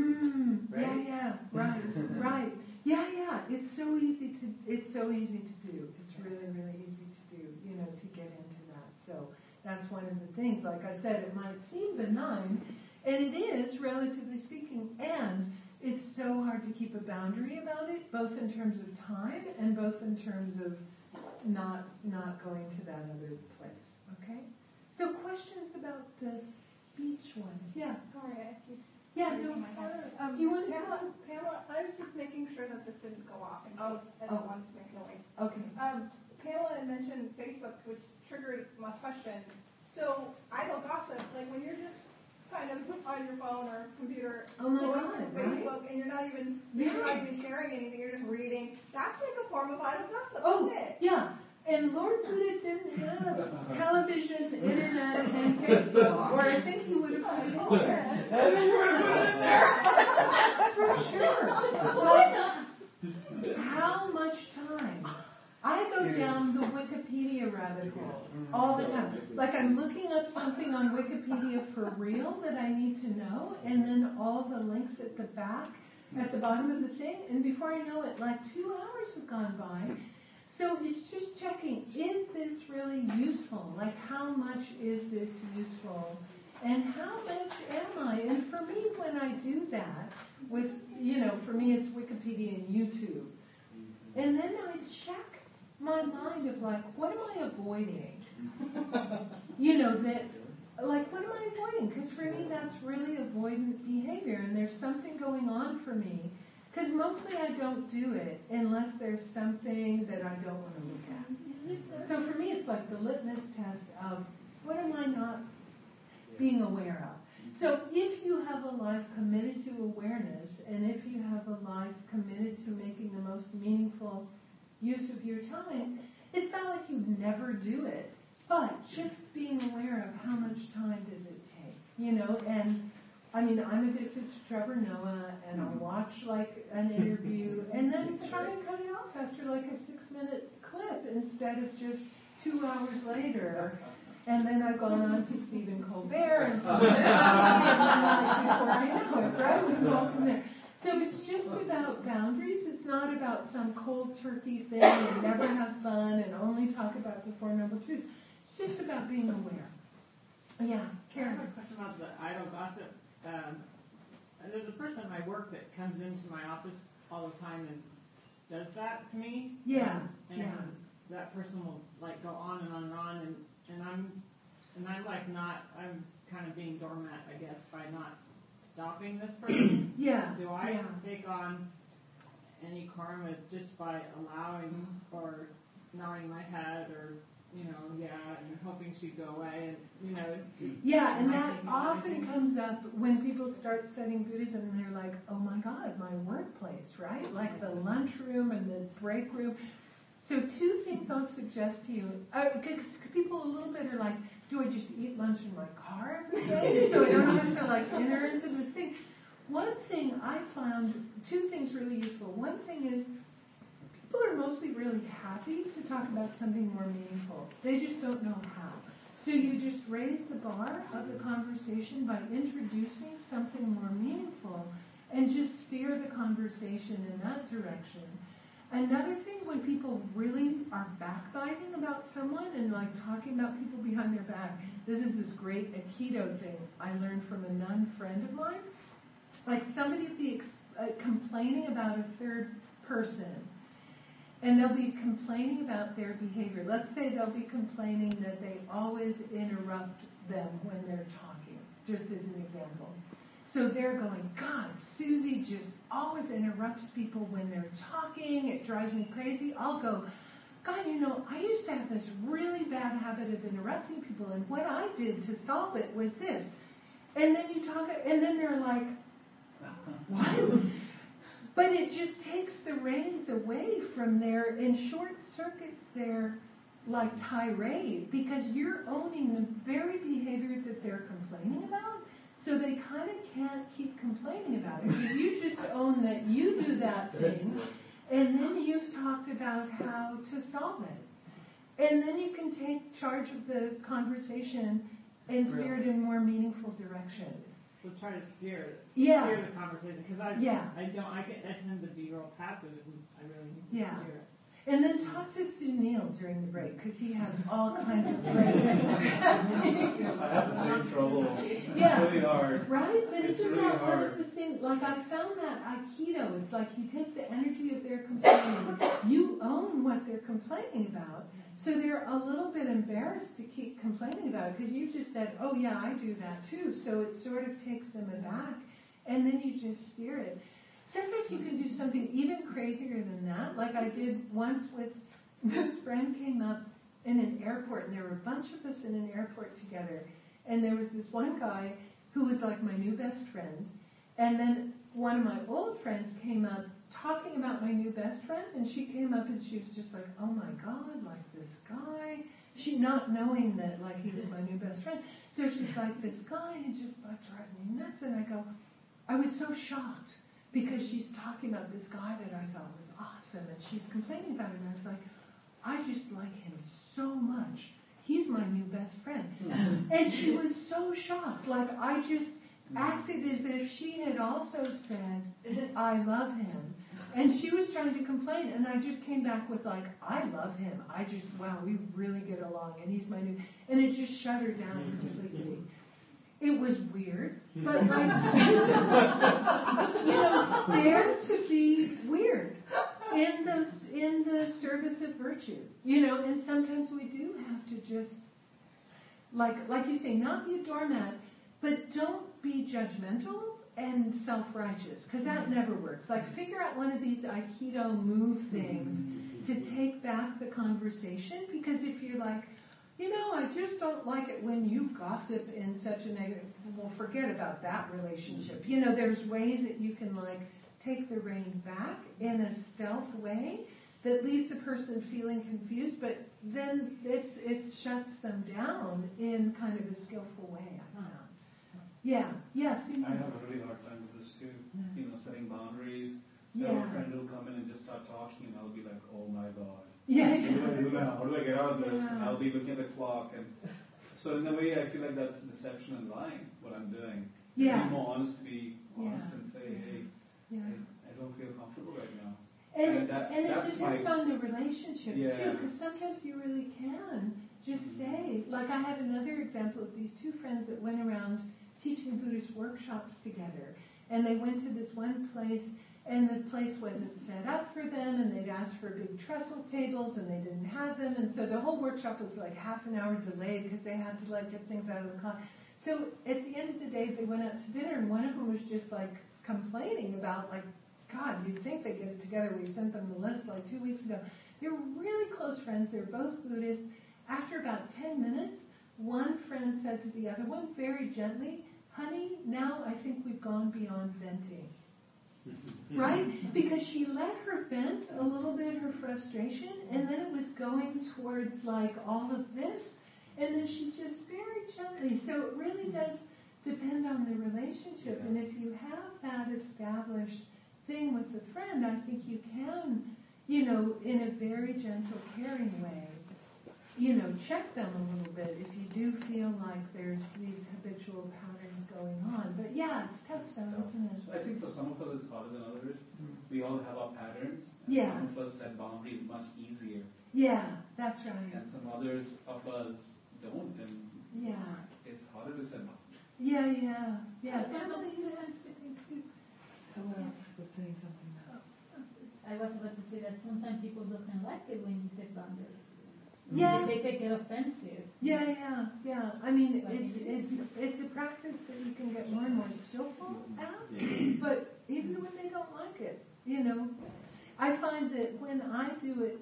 Mm, Right? Yeah, yeah, right, right. Yeah, yeah. It's so easy to it's so easy to do. It's really, really easy to do, you know, to get into that. So that's one of the things. Like I said, it might seem benign, and it is, relatively speaking, and it's so hard to keep a boundary about it, both in terms of time and both in terms of not not going to that other place. Okay? So questions about the speech ones? Yeah. Sorry, I keep. Yeah, no. raising my hand. Um, Do you want to Pamela, Pamela, I was just making sure that this didn't go off in Oh, case oh. anyone wants to make noise. Okay. Um, Pamela had mentioned Facebook, which triggered my question. So, idle gossip, like when you're just kind of on your phone or computer, Oh my going God, through Facebook, and you're not even Yeah. you're not even sharing anything, you're just reading. That's like a form of idle gossip, Oh, isn't it? yeah. And Lord Buddha didn't have television, internet, and Facebook, or I think he would have put it in there. For sure. Like, how much time? I go down the Wikipedia rabbit hole all the time. Like I'm looking up something on Wikipedia for real that I need to know, and then all the links at the back, at the bottom of the thing, and before I know it, like two hours have gone by. So it's just checking, is this really useful? Like how much is this useful? And how much am I? And for me, when I do that, with, you know, for me it's Wikipedia and YouTube. And then I check my mind of like, what am I avoiding? You know, that, like, what am I avoiding? Because for me, that's really avoidant behavior. And there's something going on for me. Because mostly I don't do it unless there's something that I don't want to look at. So for me, it's like the litmus test of what am I not being aware of. So if you have a life committed to awareness, and if you have a life committed to making the most meaningful use of your time, it's not like you never do it, but just being aware of how much time does it take, you know, and I mean, I'm addicted to Trevor Noah, and I'll watch like an interview, and then try and cut it off after like a six-minute clip instead of just two hours later. And then I've gone on to Stephen Colbert and before I know it, right? We've all been there. So it's just about boundaries. It's not about some cold turkey thing and never have fun and only talk about the Four Noble Truths. It's just about being aware. Yeah, Karen. I have a question about the idle gossip. Um, there's a person at my work that comes into my office all the time and does that to me. Yeah. And yeah. that person will like go on and on and on, and, and I'm and I'm like not. I'm kind of being doormat, I guess, by not stopping this person. Yeah. Do I yeah. take on any karma just by allowing or nodding my head or, you know, yeah, and hoping she'd go away, and, you know. Yeah, and that often comes up when people start studying Buddhism and they're like, oh my God, my workplace, right? Like the lunchroom and the break room. So two things I'll suggest to you, because uh, people a little bit are like, do I just eat lunch in my car every day so I don't have to like enter into this thing? One thing I found, two things really useful. One thing is, people are mostly really happy to talk about something more meaningful. They just don't know how. So you just raise the bar of the conversation by introducing something more meaningful and just steer the conversation in that direction. Another thing, when people really are backbiting about someone and like talking about people behind their back, this is this great Aikido thing I learned from a nun friend of mine. Like somebody will be ex- uh, complaining about a third person, and they'll be complaining about their behavior. Let's say they'll be complaining that they always interrupt them when they're talking, just as an example. So they're going, God, Susie just always interrupts people when they're talking. It drives me crazy. I'll go, God, you know, I used to have this really bad habit of interrupting people, and what I did to solve it was this. And then you talk, and then they're like, what? But it just takes the reins away from their, and short circuits their, like, tirade, because you're owning the very behavior that they're complaining about. So they kind of can't keep complaining about it. Because you just own that you do that thing, and then you've talked about how to solve it. And then you can take charge of the conversation and steer it in more meaningful directions. So try to steer it, Yeah. steer the conversation, because I, Yeah. I don't, I, get, I tend to be real passive, and I really need to Yeah. steer it. And then talk to Sunil during the break, because he has all kinds of great. I have the same trouble. Yeah. It's really hard. Right? But It's isn't really that one hard. of the things, like I found that Aikido, it's like you take the energy of their complaining, you own what they're complaining about, so they're a little bit embarrassed to keep complaining about it, because you just said, oh yeah, I do that too, so it sort of takes them aback, and then you just steer it. Sometimes you can do something even crazier than that. Like I did once with this friend came up in an airport, and there were a bunch of us in an airport together. And there was this one guy who was like my new best friend. And then one of my old friends came up talking about my new best friend. And she came up and she was just like, oh my God, like this guy. She not knowing that like he was my new best friend. So she's like, this guy, he just like drives me nuts. And I go, I was so shocked. Because she's talking about this guy that I thought was awesome, and she's complaining about him. And I was like, I just like him so much. He's my new best friend. Mm-hmm. And she was so shocked. Like, I just acted as if she had also said, I love him. And she was trying to complain, and I just came back with, like, I love him. I just, wow, we really get along, and he's my new... And it just shut her down completely. It was weird, but like, you know, dare to be weird in the in the service of virtue, you know. And sometimes we do have to just, like like you say, not be a doormat, but don't be judgmental and self-righteous, because that never works. Like, figure out one of these Aikido move things to take back the conversation, because if you're like, you know, I just don't like it when you gossip in such a negative... Well, forget about that relationship. You know, there's ways that you can, like, take the reins back in a stealth way that leaves the person feeling confused, but then it, it shuts them down in kind of a skillful way, I found. Yeah. Yes, you know. I have a really hard time with this, too. Yeah. You know, setting boundaries. Yeah. So a friend will come in and just start talking, and I'll be like, oh my God. Yeah. What do I do now? How do I get out of this? Yeah. And I'll be looking at the clock, and So in a way, I feel like that's deception and lying, what I'm doing. Yeah. Be more honest, to be honest Yeah. and say, Yeah. hey, Yeah. I, I don't feel comfortable right now. And, And that- and it that's depends my- on the relationship Yeah. too, because sometimes you really can just say, like I had another example of these two friends that went around teaching Buddhist workshops together, and they went to this one place, and the place wasn't set up for them, and they'd asked for big trestle tables, and they didn't have them, and so the whole workshop was like half an hour delayed because they had to like get things out of the car. So at the end of the day, they went out to dinner, and one of them was just like complaining about like, God, you'd think they'd get it together. We sent them the list like two weeks ago. They were really close friends. They're both Buddhists. After about ten minutes, one friend said to the other one very gently, honey, now I think we've gone beyond venting. Right? Because she let her vent a little bit her frustration, and then it was going towards like all of this, and then she just very gently. So it really does depend on the relationship, and if you have that established thing with a friend, I think you can, you know, in a very gentle, caring way, you know, check them a little bit if you do feel like there's these habitual patterns going on. But yeah, it's tough though, isn't it? So I think for some of us it's harder than others. We all have our patterns. And Yeah. Some of us set boundaries much easier. Yeah, that's right. And some others of us don't. And Yeah. it's harder to set boundaries. Yeah, yeah, yeah. Pamela, you had something too. Someone else was saying something now. I was about to say that sometimes people doesn't like it when you set boundaries. Yeah. They take it offensive. Yeah, yeah, yeah. I mean, Like it's it it's it's a practice that you can get more and more skillful at. But even when they don't like it, you know, I find that when I do it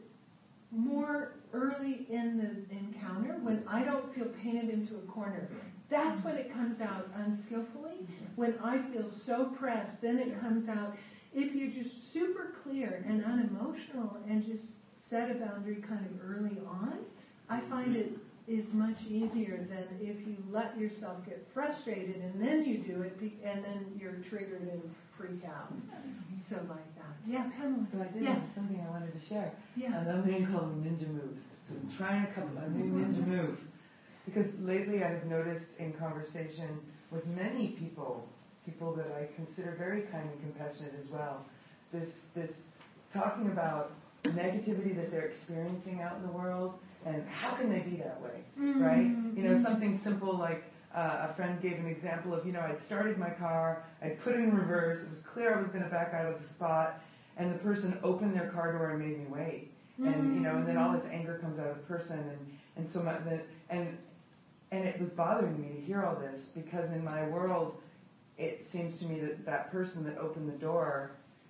more early in the encounter, when I don't feel painted into a corner, that's when it comes out unskillfully. When I feel so pressed, then it comes out. If you're just super clear and unemotional and just set a boundary kind of early on, I find it is much easier than if you let yourself get frustrated and then you do it be- and then you're triggered and freak out. So like that. Yeah, Pamela. So I did Yeah. have something I wanted to share. Yeah. Another thing called ninja moves. So I'm trying a couple a new ninja move. Because lately I have noticed in conversation with many people, people that I consider very kind and compassionate as well, this this talking about negativity that they're experiencing out in the world and how can they be that way, Mm-hmm. right? You know, something simple like uh, a friend gave an example of, you know, I'd started my car, I'd put it in reverse, it was clear I was going to back out of the spot, and the person opened their car door and made me wait. And, you know, and then all this anger comes out of the person, and, and so my, the, and, and it was bothering me to hear all this, because in my world, it seems to me that that person that opened the door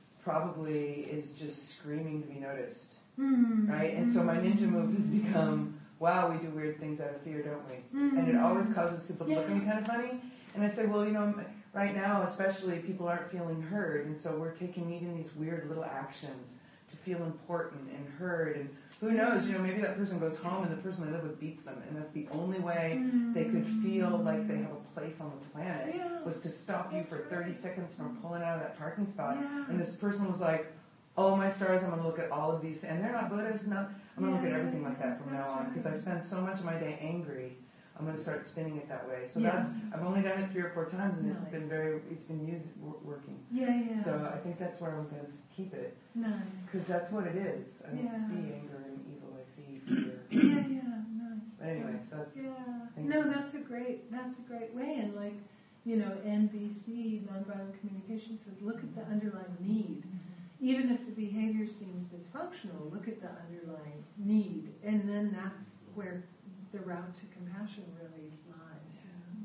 probably is just screaming to be noticed, Mm-hmm. right? And so my ninja move has become, wow, we do weird things out of fear, don't we? Mm-hmm. And it always causes people to look at me Yeah. kind of funny. And I say, well, you know, right now especially, people aren't feeling heard, and so we're taking even these weird little actions to feel important and heard. And who knows, you know, maybe that person goes home and the person they live with beats them, and that's the only way Mm-hmm. they could feel like they have a place on the planet, Yeah. was to stop you That's for thirty right. seconds from pulling out of that parking spot. Yeah. And this person was like, oh my stars, I'm going to look at all of these, and they're not Buddhists, not, I'm going to look at Yeah, everything like that from that's now on, right. because I spend so much of my day angry, I'm going to start spinning it that way. So Yeah. that's, I've only done it three or four times, and Nice. it's been very, it's been used, w- working. Yeah, yeah. So I think that's where I'm going to keep it, Nice. because that's what it is. I don't Yeah. see anger and evil, I see fear. Yeah, yeah, nice. But anyway, so that's, Yeah. Thank No, you. that's a great that's a great way. And like, you know, N V C, nonviolent communication, says look at the underlying need. Even if the behavior seems dysfunctional, look at the underlying need. And then that's where the route to compassion really lies.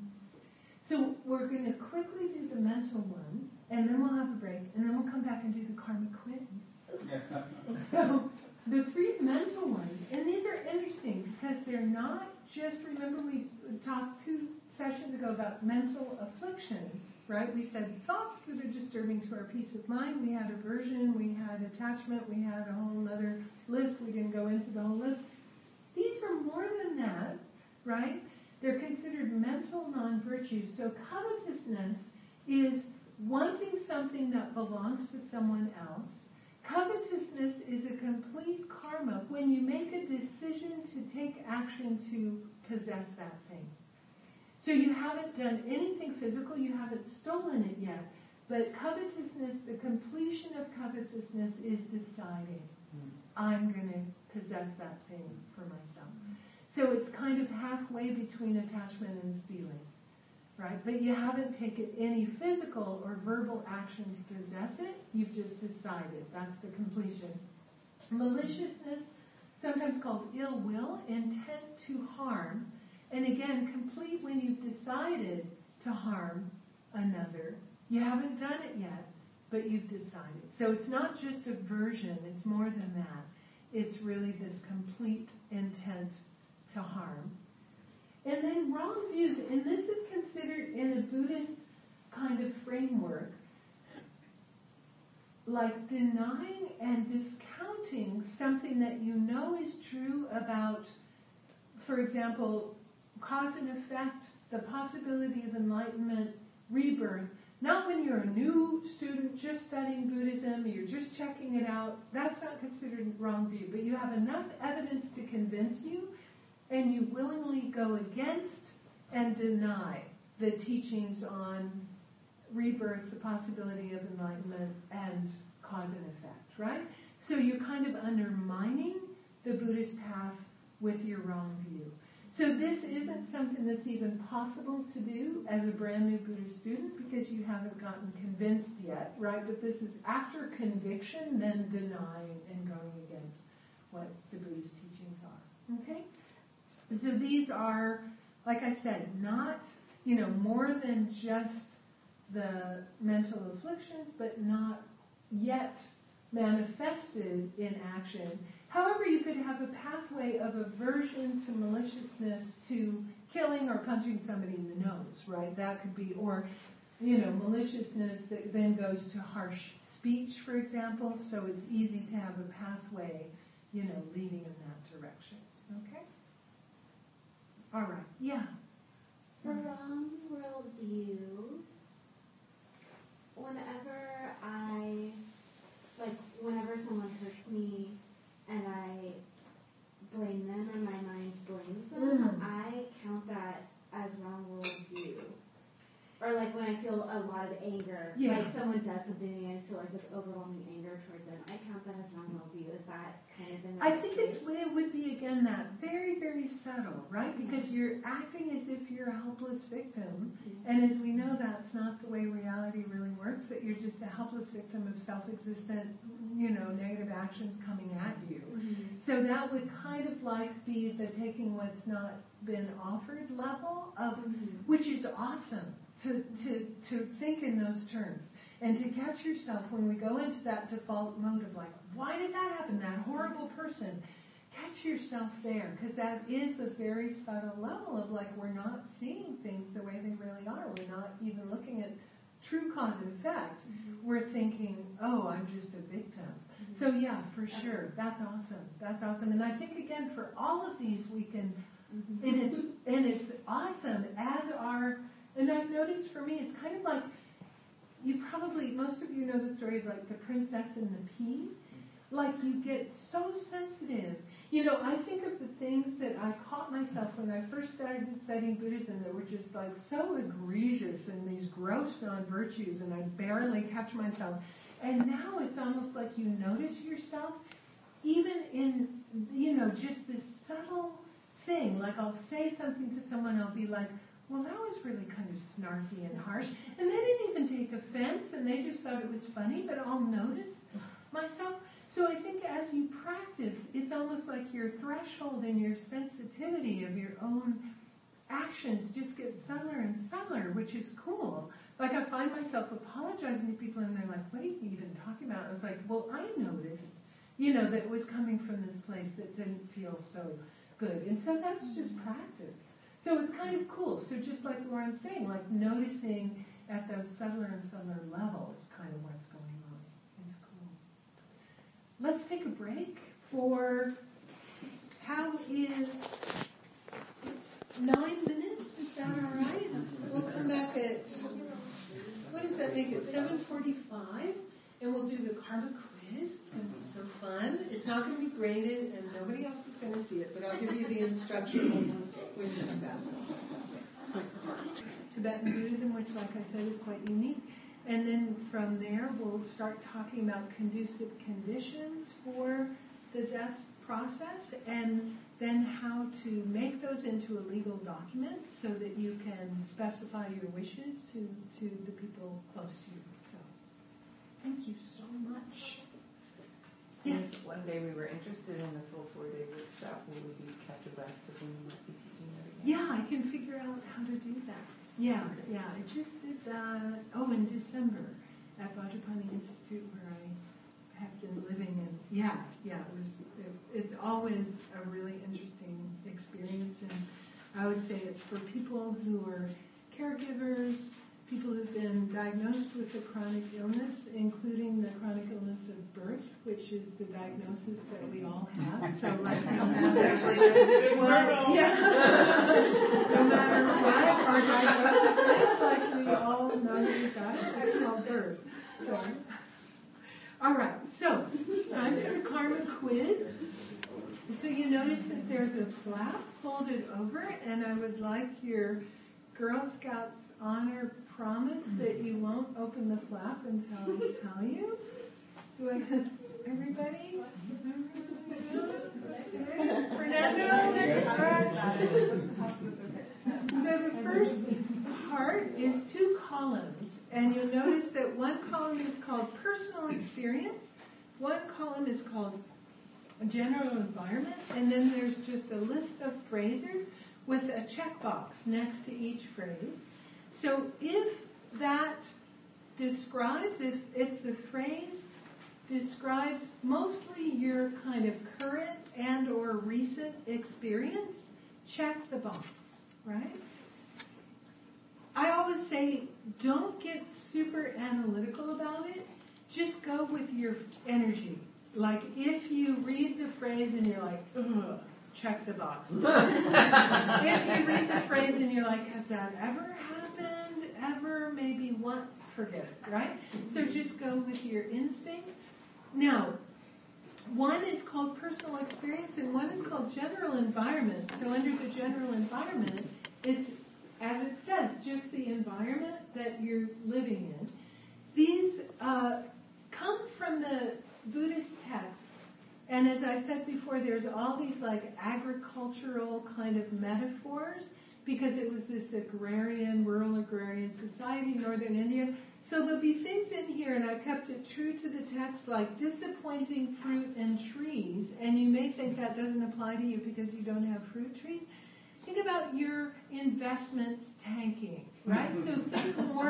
So we're going to quickly do the mental one, and then we'll have a break, and then we'll come back and do the karmic quiz. So the three mental ones, and these are interesting because they're not just, remember we talked two sessions ago about mental afflictions, right? We said thoughts that are disturbing to our peace of mind. We had aversion, we had attachment, we had a whole other list. We didn't go into the whole list. These are more than that, right? They're considered mental non-virtues. So covetousness is wanting something that belongs to someone else. Covetousness is a complete karma when you make a decision to take action to possess that thing. So you haven't done anything physical, you haven't stolen it yet. But covetousness, the completion of covetousness is deciding, I'm going to possess that thing for myself. So it's kind of halfway between attachment and stealing, right? But you haven't taken any physical or verbal action to possess it. You've just decided. That's the completion. Maliciousness, sometimes called ill will, intent to harm. And again, complete when you've decided to harm another. You haven't done it yet, but you've decided. So it's not just aversion, it's more than that. It's really this complete intent to harm. And then wrong views, and this is considered in a Buddhist kind of framework, like denying and discounting something that you know is true about, for example, cause and effect, the possibility of enlightenment, rebirth. Not when you're a new student just studying Buddhism, you're just checking it out. That's not considered wrong view. But you have enough evidence to convince you, and you willingly go against and deny the teachings on rebirth, the possibility of enlightenment, and cause and effect, right? So you're kind of undermining the Buddhist path with your wrong view. So this isn't something that's even possible to do as a brand new Buddhist student because you haven't gotten convinced yet, right? But this is after conviction, then denying and going against what the Buddhist teachings are, okay? So these are, like I said, not, you know, more than just the mental afflictions, but not yet manifested in action. However, you could have a pathway of aversion to maliciousness, to killing or punching somebody in the nose, right? That could be, or, you know, maliciousness that then goes to harsh speech, for example. So it's easy to have a pathway, you know, leading in that direction. Okay? All right. Yeah. For wrong worldview, whenever I, like, whenever someone hurts me and I blame them and my mind blames them, Mm. I count that as wrong worldview. Or like when I feel a lot of anger, Yeah. like someone does something and I just feel like this overwhelming anger towards them, I count that as wrong worldview. Is that kind of in that I think space? it's it would be again that very, very subtle, right? Because you're acting as if you're a helpless victim, and as we know, that's not the way reality really works. That you're just a helpless victim of self-existent, you know, negative actions coming at you. Mm-hmm. So that would kind of like be the taking what's not been offered level of, Mm-hmm. which is awesome to to to think in those terms. And to catch yourself when we go into that default mode of like, why did that happen? That horrible person. Catch yourself there, because that is a very subtle level of like, we're not seeing things the way they really are. We're not even looking at true cause and effect. Mm-hmm. We're thinking, oh, I'm just a victim. Mm-hmm. So yeah, for sure. That's awesome. That's awesome. And I think again, for all of these, we can, mm-hmm. and it's, and it's awesome as our, and I've noticed for me, it's kind of like, you probably, most of you know the story of like the princess and the pea. Like you get so sensitive. You know, I think of the things that I caught myself when I first started studying Buddhism that were just like so egregious and these gross non-virtues, and I barely catch myself. And now it's almost like you notice yourself even in, you know, just this subtle thing. Like I'll say something to someone, I'll be like, well, that was really kind of snarky and harsh. And they didn't even take offense, and they just thought it was funny, but I'll notice myself. So I think as you practice, it's almost like your threshold and your sensitivity of your own actions just get subtler and subtler, which is cool. Like I find myself apologizing to people, and they're like, what are you even talking about? I was like, well, I noticed, you know, that it was coming from this place that didn't feel so good. And so that's just practice. So it's kind of cool. So just like Lauren's saying, like noticing at those subtler and subtler levels kind of what's going on is cool. Let's take a break for, how is nine minutes? Is that all right? We'll come back at, what does that make it, seven forty-five? And we'll do the karma quiz. It's going to be so fun. It's not going to be graded, and nobody else is going to see it, but I'll give you the instructions when you come back. Tibetan Buddhism, which, like I said, is quite unique. And then from there, we'll start talking about conducive conditions for the death process, and then how to make those into a legal document so that you can specify your wishes to, to the people close to you. So, thank you so much. Yes. One day we were interested in a full four-day workshop. Will we be kept abreast of when you might be teaching that again? Yeah, I can figure out how to do that. Yeah, yeah. I just did that, oh, in December at Vajrapani Institute where I have been living in. Yeah, yeah. It was. It, it's always a really interesting experience, and I would say it's for people who are caregivers, people who've been diagnosed with a chronic illness, including the chronic illness of birth, which is the diagnosis that we all have. So, like, no matter, well, yeah, no matter what our diagnosis is, like we all know we've got it. It's called birth. So, all right. So, time for the karma quiz. So you notice that there's a flap folded over, and I would like your Girl Scouts honor promise that you won't open the flap until I tell you. Do I have everybody? Fernando? All right. So the first part is two columns, and you'll notice that one column is called personal experience, one column is called general environment, and then there's just a list of phrases with a checkbox next to each phrase. So if that describes, if, if the phrase describes mostly your kind of current and or recent experience, check the box, right? I always say don't get super analytical about it. Just go with your energy. Like if you read the phrase and you're like, ugh, check the box. If you read the phrase and you're like, has that ever happened? Ever? Maybe once? Forget it, right? So just go with your instinct. Now, one is called personal experience and one is called general environment. So under the general environment, it's, as it says, just the environment that you're living in. These uh, come from the Buddhist texts. And as I said before, there's all these like agricultural kind of metaphors because it was this agrarian, rural agrarian society in northern India. So there'll be things in here, and I've kept it true to the text, like disappointing fruit and trees. And you may think that doesn't apply to you because you don't have fruit trees. Think about your investments tanking, right? So think more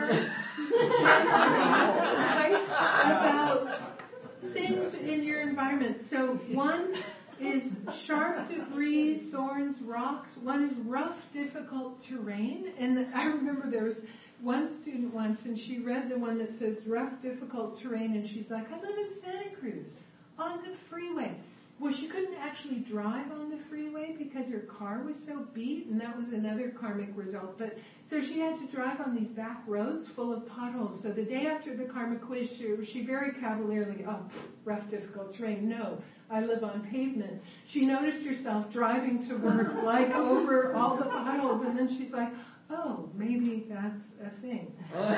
right, about things in your environment. So one is sharp debris, thorns, rocks. One is rough, difficult terrain. And I remember there was one student once, and she read the one that says rough, difficult terrain, and she's like, I live in Santa Cruz on the freeway. Well, she couldn't actually drive on the freeway because her car was so beat, and that was another karmic result. But so she had to drive on these back roads full of potholes. So the day after the karma quiz, she, she very cavalierly, oh, rough, difficult terrain. No, I live on pavement. She noticed herself driving to work like over all the potholes, and then she's like, oh, maybe that's a thing.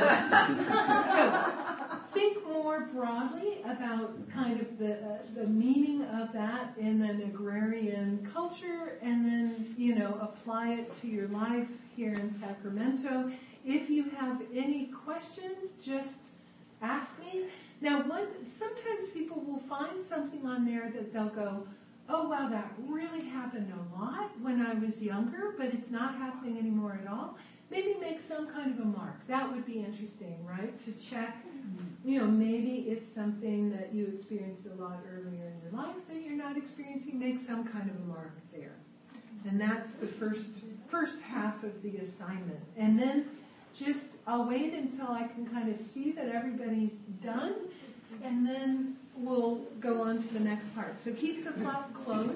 So think more broadly about kind of the uh, the meaning of that in an agrarian culture, and then, you know, apply it to your life here in Sacramento. If you have any questions, just ask me. Now, one, sometimes people will find something on there that they'll go, oh, wow, that really happened a lot when I was younger, but it's not happening anymore at all. Maybe make some kind of a mark. That would be interesting, right? To check, you know, maybe it's something that you experienced a lot earlier in your life that you're not experiencing. Make some kind of a mark there. And that's the first first half of the assignment. And then just, I'll wait until I can kind of see that everybody's done, and then we'll go on to the next part. So keep the flap closed.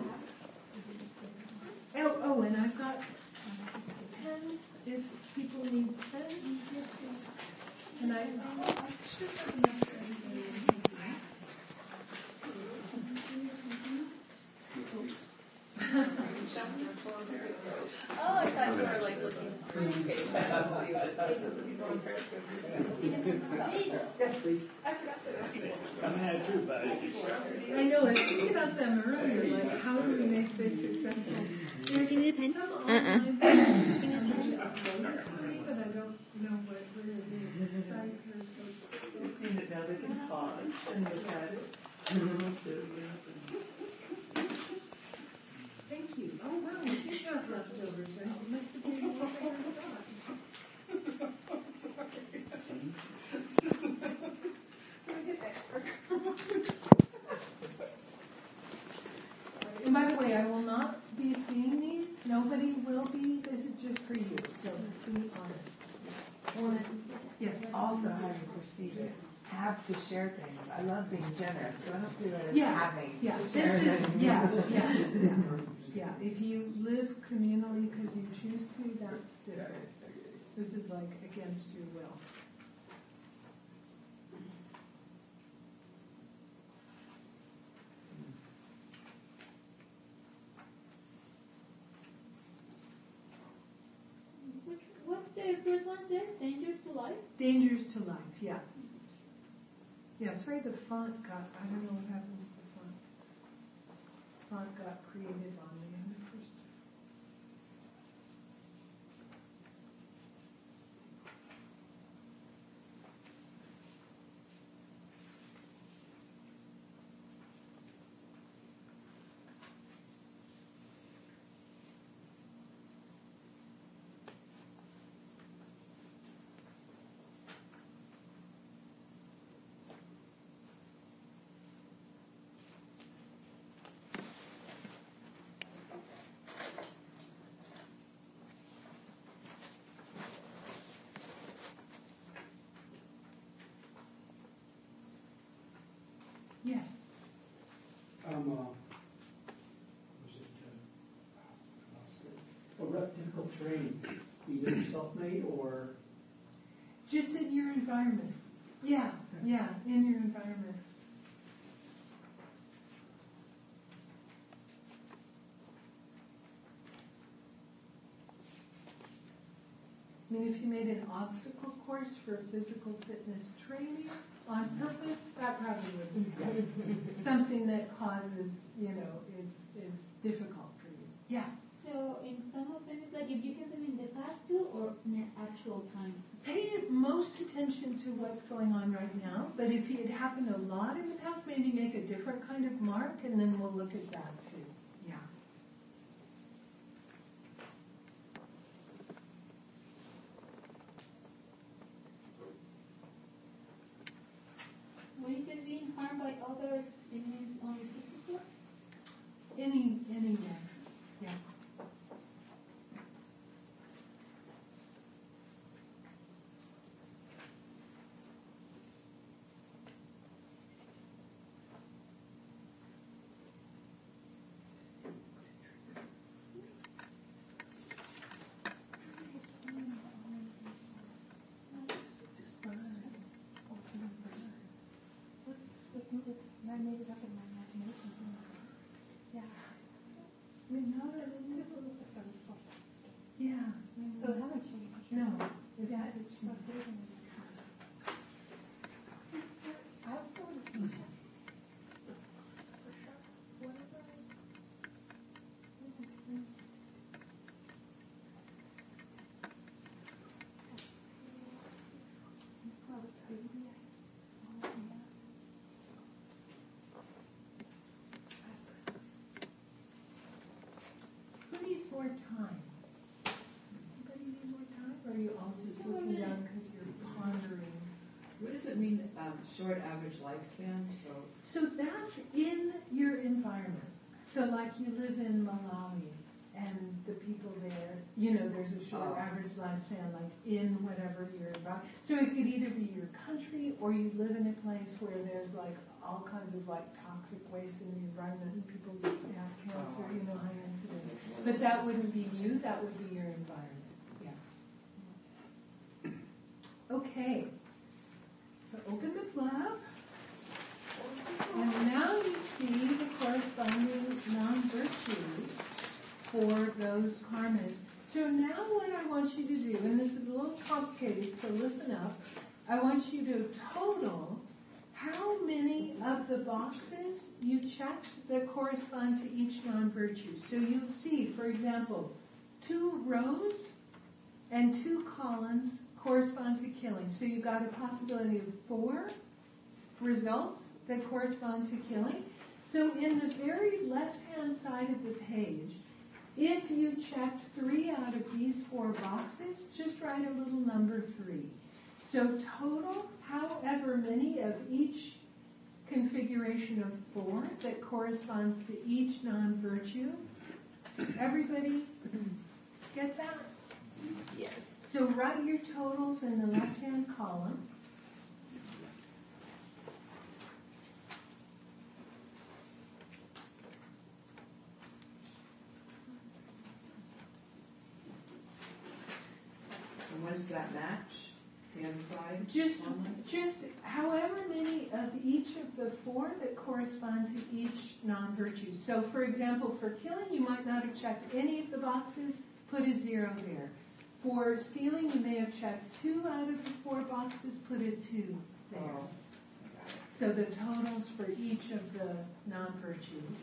Oh, oh, and I've got pens if people need pens. And I, oh, I should have enough for everybody. Oh, I thought you were like looking through paper. Yes, please. I'm mad too, but. I know, I was thinking about them earlier, like how do we make this successful? You give me a pen? Some Uh-uh. online things actually upload it to me, but I don't know what, where it is. Site or so- You've seen it now, they can pause and look at it. Thank you. Oh, wow, we did have leftovers, right? It must have been what I thought. And by the way, I will not be seeing these. Nobody will be. This is just for you. So be honest. Yes. Also, how you perceive it. Have to share things. I love being generous, so I don't see that as Yeah. having Yeah. to This share is, things. yeah. Yeah. Yeah. Yeah. If you live communally because you choose to, that's different. This is like against your will. Which, what's the first one said? Dangerous to life? Dangers to life, yeah. Yeah, sorry the font got, I don't know what happened to the font. Font got created on me in the first. Yes. Um, uh, was it, uh, lost it. A rough, difficult terrain, either self-made or, Just in your environment. Yeah, yeah, in your environment. I mean, if you made an obstacle course for physical fitness training on purpose, that probably would be good. Something that causes, you know, is is difficult for you. Yeah. So in some of them, it's like if you get them in the past too or in the actual time. Pay most attention to what's going on right now, but if it happened a lot in the past, maybe make a different kind of mark, and then we'll look at that too. Yeah. When it says being harmed by others, it means only physical? Any any way. Yeah. I made it up in my imagination. Yeah. I mean, no, I didn't give a look at that before. Yeah. So it hasn't changed. No. It Yeah, hasn't it's changed. not there anymore. I also want to change that. For sure. Whatever I... Who needs more time? Anybody need more time? Or are you all just looking down because you're pondering? What does it mean, um, short average lifespan? So, So that's in your environment. So like you live in Malawi and the people there, you know, there's a short Oh. average lifespan like in whatever your environment. So it could either be your country or you live in a place where there's like all kinds of like toxic waste in the environment and people have cancer, you know, high incidence. But that wouldn't be you, that would be your environment. Yeah. Okay. So open the flap. And now you see the corresponding non-virtues for those karmas. So now what I want you to do, and this is a complicated, so listen up. I want you to total how many of the boxes you checked that correspond to each non-virtue. So you'll see, for example, two rows and two columns correspond to killing. So you've got a possibility of four results that correspond to killing. So in the very left-hand side of the page, if you checked three out of these four boxes, just write a little number three. So total, however many of each configuration of four that corresponds to each non-virtue. Everybody get that? Yes. So write your totals in the left-hand column. And what does that match? The other side? Just, just however many of each of the four that correspond to each non-virtue. So, for example, for killing, you might not have checked any of the boxes, put a zero there. For stealing, you may have checked two out of the four boxes, put a two there. Oh. So the totals for each of the non-virtues.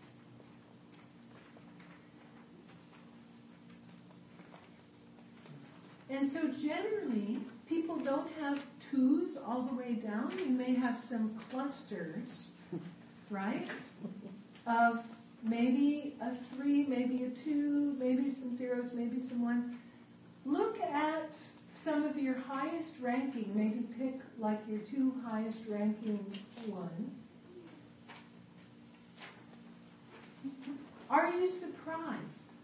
And so generally, people don't have twos all the way down. You may have some clusters, right? Of maybe a three, maybe a two, maybe some zeros, maybe some ones. Look at some of your highest ranking. Maybe pick like your two highest ranking ones. Are you surprised?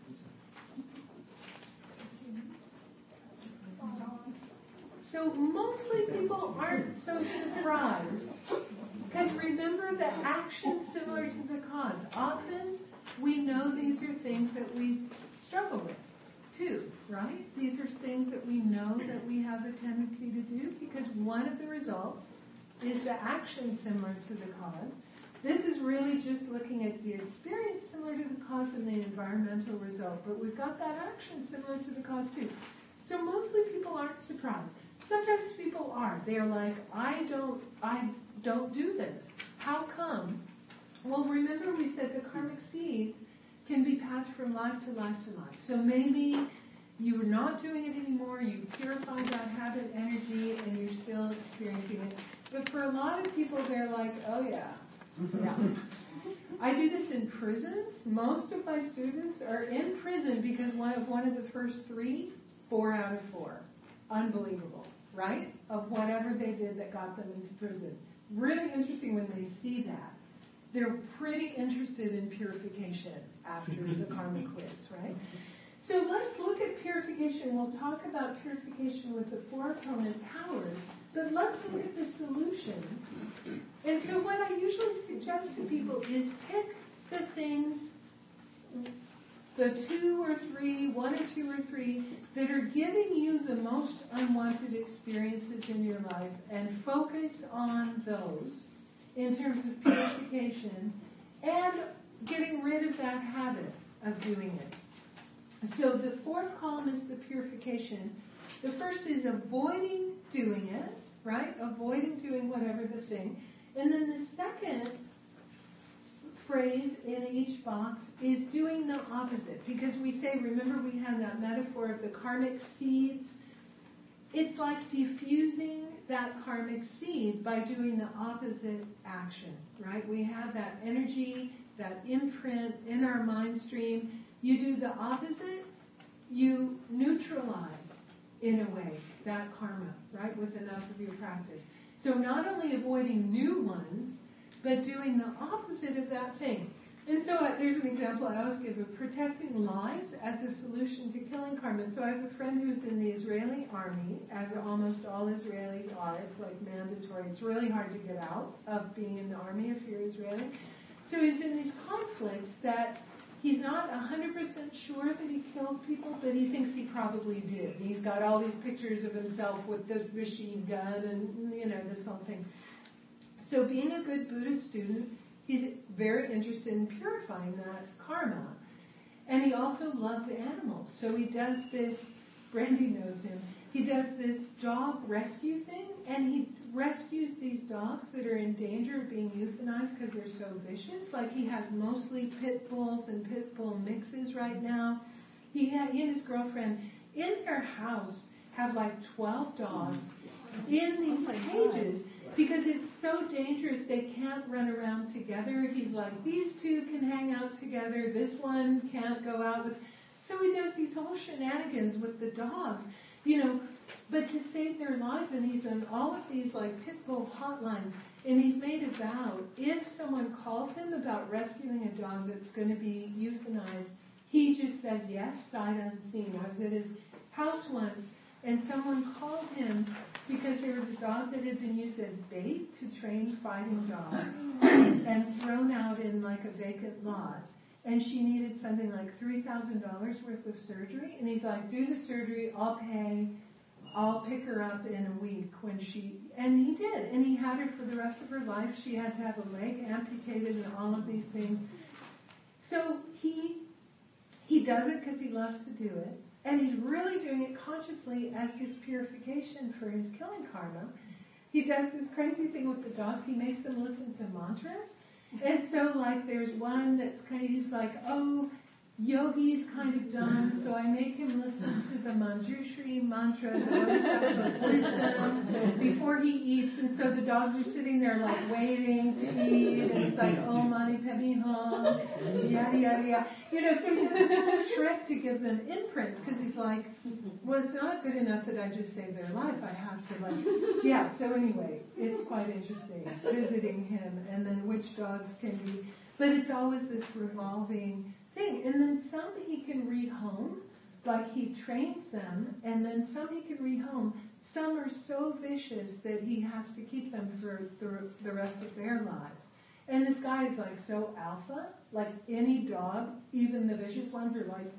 So mostly people aren't so surprised. Because remember, the action's similar to the cause. Often we know these are things that we struggle with too, right? These are things that we know that we have a tendency to do because one of the results is the action similar to the cause. This is really just looking at the experience similar to the cause and the environmental result. But we've got that action similar to the cause too. So mostly people aren't surprised. Sometimes people are. They're like, I don't, I don't do this. How come? Well, remember we said the karmic seeds can be passed from life to life to life. So maybe you're not doing it anymore. You purified that habit energy, and you're still experiencing it. But for a lot of people, they're like, oh yeah, yeah. I do this in prisons. Most of my students are in prison because one of one of the first three, four out of four. Unbelievable, right? Of whatever they did that got them into prison. Really interesting when they see that. They're pretty interested in purification after the karma quits, right? So let's look at purification. We'll talk about purification with the four opponent powers, but let's look at the solution. And so what I usually suggest to people is pick the things, the two or three, one or two or three, that are giving you the most unwanted experiences in your life and focus on those in terms of purification and getting rid of that habit of doing it. So the fourth column is the purification. The first is avoiding doing it, right? Avoiding doing whatever the thing. And then the second phrase in each box is doing the opposite. Because we say, remember we had that metaphor of the karmic seeds? It's like diffusing that karmic seed by doing the opposite action, right? We have that energy, that imprint in our mind stream. You do the opposite, you neutralize, in a way, that karma, right, with enough of your practice. So not only avoiding new ones, but doing the opposite of that thing. And so uh, there's an example I always give of protecting lives as a solution to killing karma. So I have a friend who's in the Israeli army, as almost all Israelis are. It's like mandatory. It's really hard to get out of being in the army if you're Israeli. So he's in these conflicts that he's not one hundred percent sure that he killed people, but he thinks he probably did. He's got all these pictures of himself with the machine gun and, you know, this whole thing. So being a good Buddhist student, he's very interested in purifying that karma. And he also loves animals. So he does this, Brandy knows him, he does this dog rescue thing, and he rescues these dogs that are in danger of being euthanized because they're so vicious. Like he has mostly pit bulls and pit bull mixes right now. He, had, he and his girlfriend in their house have like twelve dogs in these cages because it's so dangerous they can't run around together. He's like, these two can hang out together, this one can't go out with. So he does these whole shenanigans with the dogs, you know, but to save their lives. And he's on all of these like pit bull hotlines, and he's made a vow, if someone calls him about rescuing a dog that's going to be euthanized, he just says yes, sight unseen. I was at his house once, and someone called him because there was a dog that had been used as bait to train fighting dogs and thrown out in like a vacant lot. And she needed something like three thousand dollars worth of surgery. And he's like, do the surgery, I'll pay, I'll pick her up in a week when she, and he did. And he had her for the rest of her life. She had to have a leg amputated and all of these things. So he, he does it because he loves to do it. And he's really doing it consciously as his purification for his killing karma. He does this crazy thing with the dogs. He makes them listen to mantras. And so, like, there's one that's kind of, he's like, oh, Yogi's kind of dumb, so I make him listen to the Manjushri mantra, the Bodhisattva's wisdom, before he eats. And so the dogs are sitting there, like, waiting to eat. And it's like, oh, Mani Padme Hum, yada, yada, yada. You know, so he does this whole trick to give them imprints, because he's like, well, it's not good enough that I just save their life. I have to, like, yeah. So anyway, it's quite interesting visiting him, and then which dogs can be. But it's always this revolving thing. And then some he can rehome, like he trains them, and then some he can rehome. Some are so vicious that he has to keep them for the, the rest of their lives. And this guy is like so alpha, like any dog, even the vicious ones are like,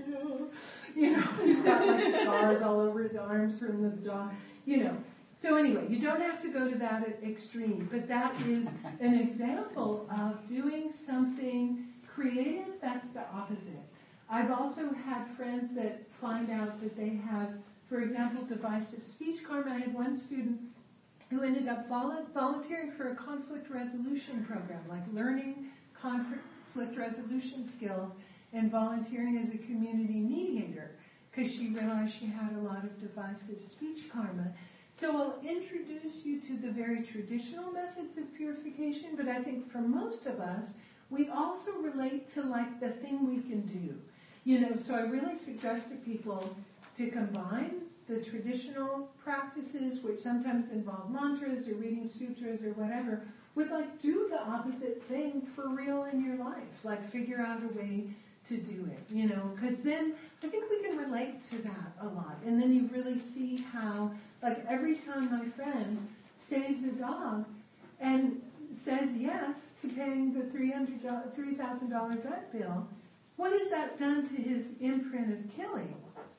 you know, he's got like scars all over his arms from the dog, you know. So anyway, you don't have to go to that extreme, but that is an example of doing something creative that's the opposite. I've also had friends that find out that they have, for example, divisive speech karma. I had one student who ended up vol- volunteering for a conflict resolution program, like learning conflict resolution skills and volunteering as a community mediator, because she realized she had a lot of divisive speech karma. So I'll introduce you to the very traditional methods of purification, but I think for most of us, we also relate to like the thing we can do. You know, so I really suggest to people to combine the traditional practices, which sometimes involve mantras or reading sutras or whatever, with like do the opposite thing for real in your life. Like figure out a way to do it, you know, because then I think we can relate to that a lot. And then you really see how, like every time my friend saves a dog and says yes to paying the three thousand dollars vet bill, what has that done to his imprint of killing?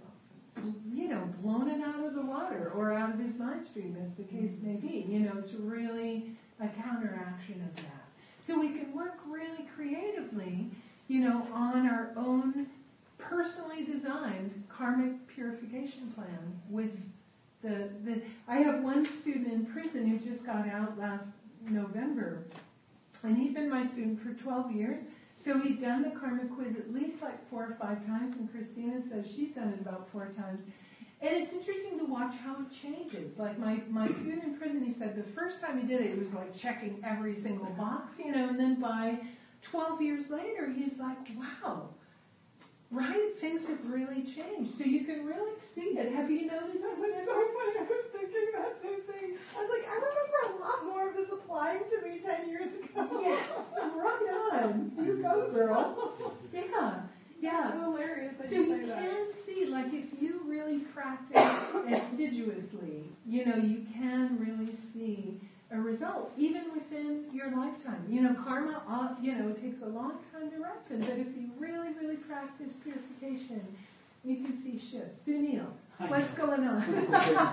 You know, blown it out of the water or out of his mind stream, as the case may be. You know, it's really a counteraction of that. So we can work really creatively, you know, on our own personally designed karmic purification plan with the, the I have one student in prison who just got out last November, and he'd been my student for twelve years, so he'd done the karma quiz at least like four or five times, and Christina says she's done it about four times. And it's interesting to watch how it changes. Like my, my student in prison, he said the first time he did it, it was like checking every single box, you know, and then by twelve years later, he's like, wow, right? Things have really changed. So you can really see it. Have you noticed? I was like, so funny. I was thinking that same thing. I was like, I remember a lot more of this applying to me ten years ago. Yes, right on. You go, girl. Yeah. Yeah. That's hilarious that So you you say that. can see, like, if you really practice assiduously, you know, you can really see a result, even within your lifetime. You know, karma, uh, you know, takes a long time to ripen, but if you really, really practice purification, you can see shifts. Sunil, what's going on?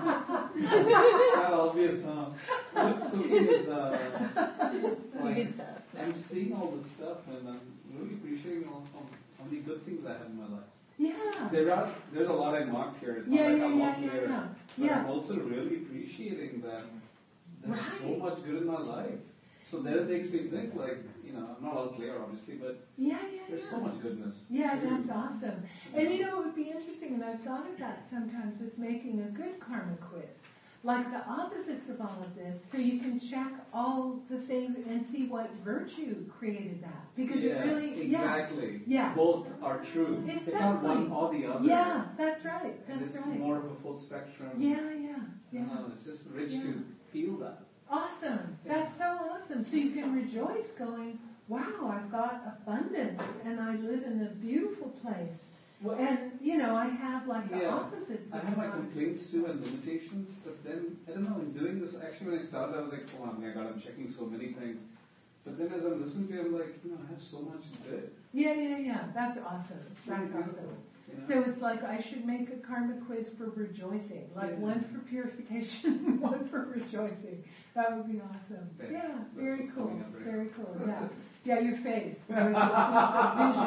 Not obvious, huh? What's cooking is, uh, like, I'm seeing all this stuff and I'm really appreciating all, all, all the good things I have in my life. Yeah. There are, there's a lot I marked here. It's not Yeah, like yeah, I'm yeah, not yeah, clear. yeah. But Yeah. I'm also really appreciating that there's so Right. much good in my life. So then it makes me think like, you know, I'm not all clear obviously, but Yeah, yeah, there's yeah. so much goodness. Yeah, too. that's awesome. And you know, it would be interesting, and I've thought of that sometimes with making a good karma quiz. Like the opposites of all of this, so you can check all the things and see what virtue created that. Because yeah, it really, exactly. yeah. Both are true. It's not Exactly. one or the other. Yeah, that's right, And that's it's right. more of a full spectrum. Yeah, yeah, I yeah. don't know, it's just rich Yeah. to feel that. Awesome. That's so awesome. So you can rejoice going, wow, I've got abundance and I live in a beautiful place. Well, And, you know, I have like the yeah, opposites I of have my mine. complaints too and limitations, but then, I don't know, in doing this, actually when I started, I was like, oh my god, I'm checking so many things. But then as I'm listening to it, I'm like, you know, I have so much good. Yeah, yeah, yeah. That's awesome. It's That's really awesome. beautiful, you know? So it's like I should make a karma quiz for rejoicing, like Yeah. one for purification, one for rejoicing. That would be awesome. Okay. Yeah, That's very what's cool. coming up, right? Very cool. Yeah, yeah, your face. With the, with the vision.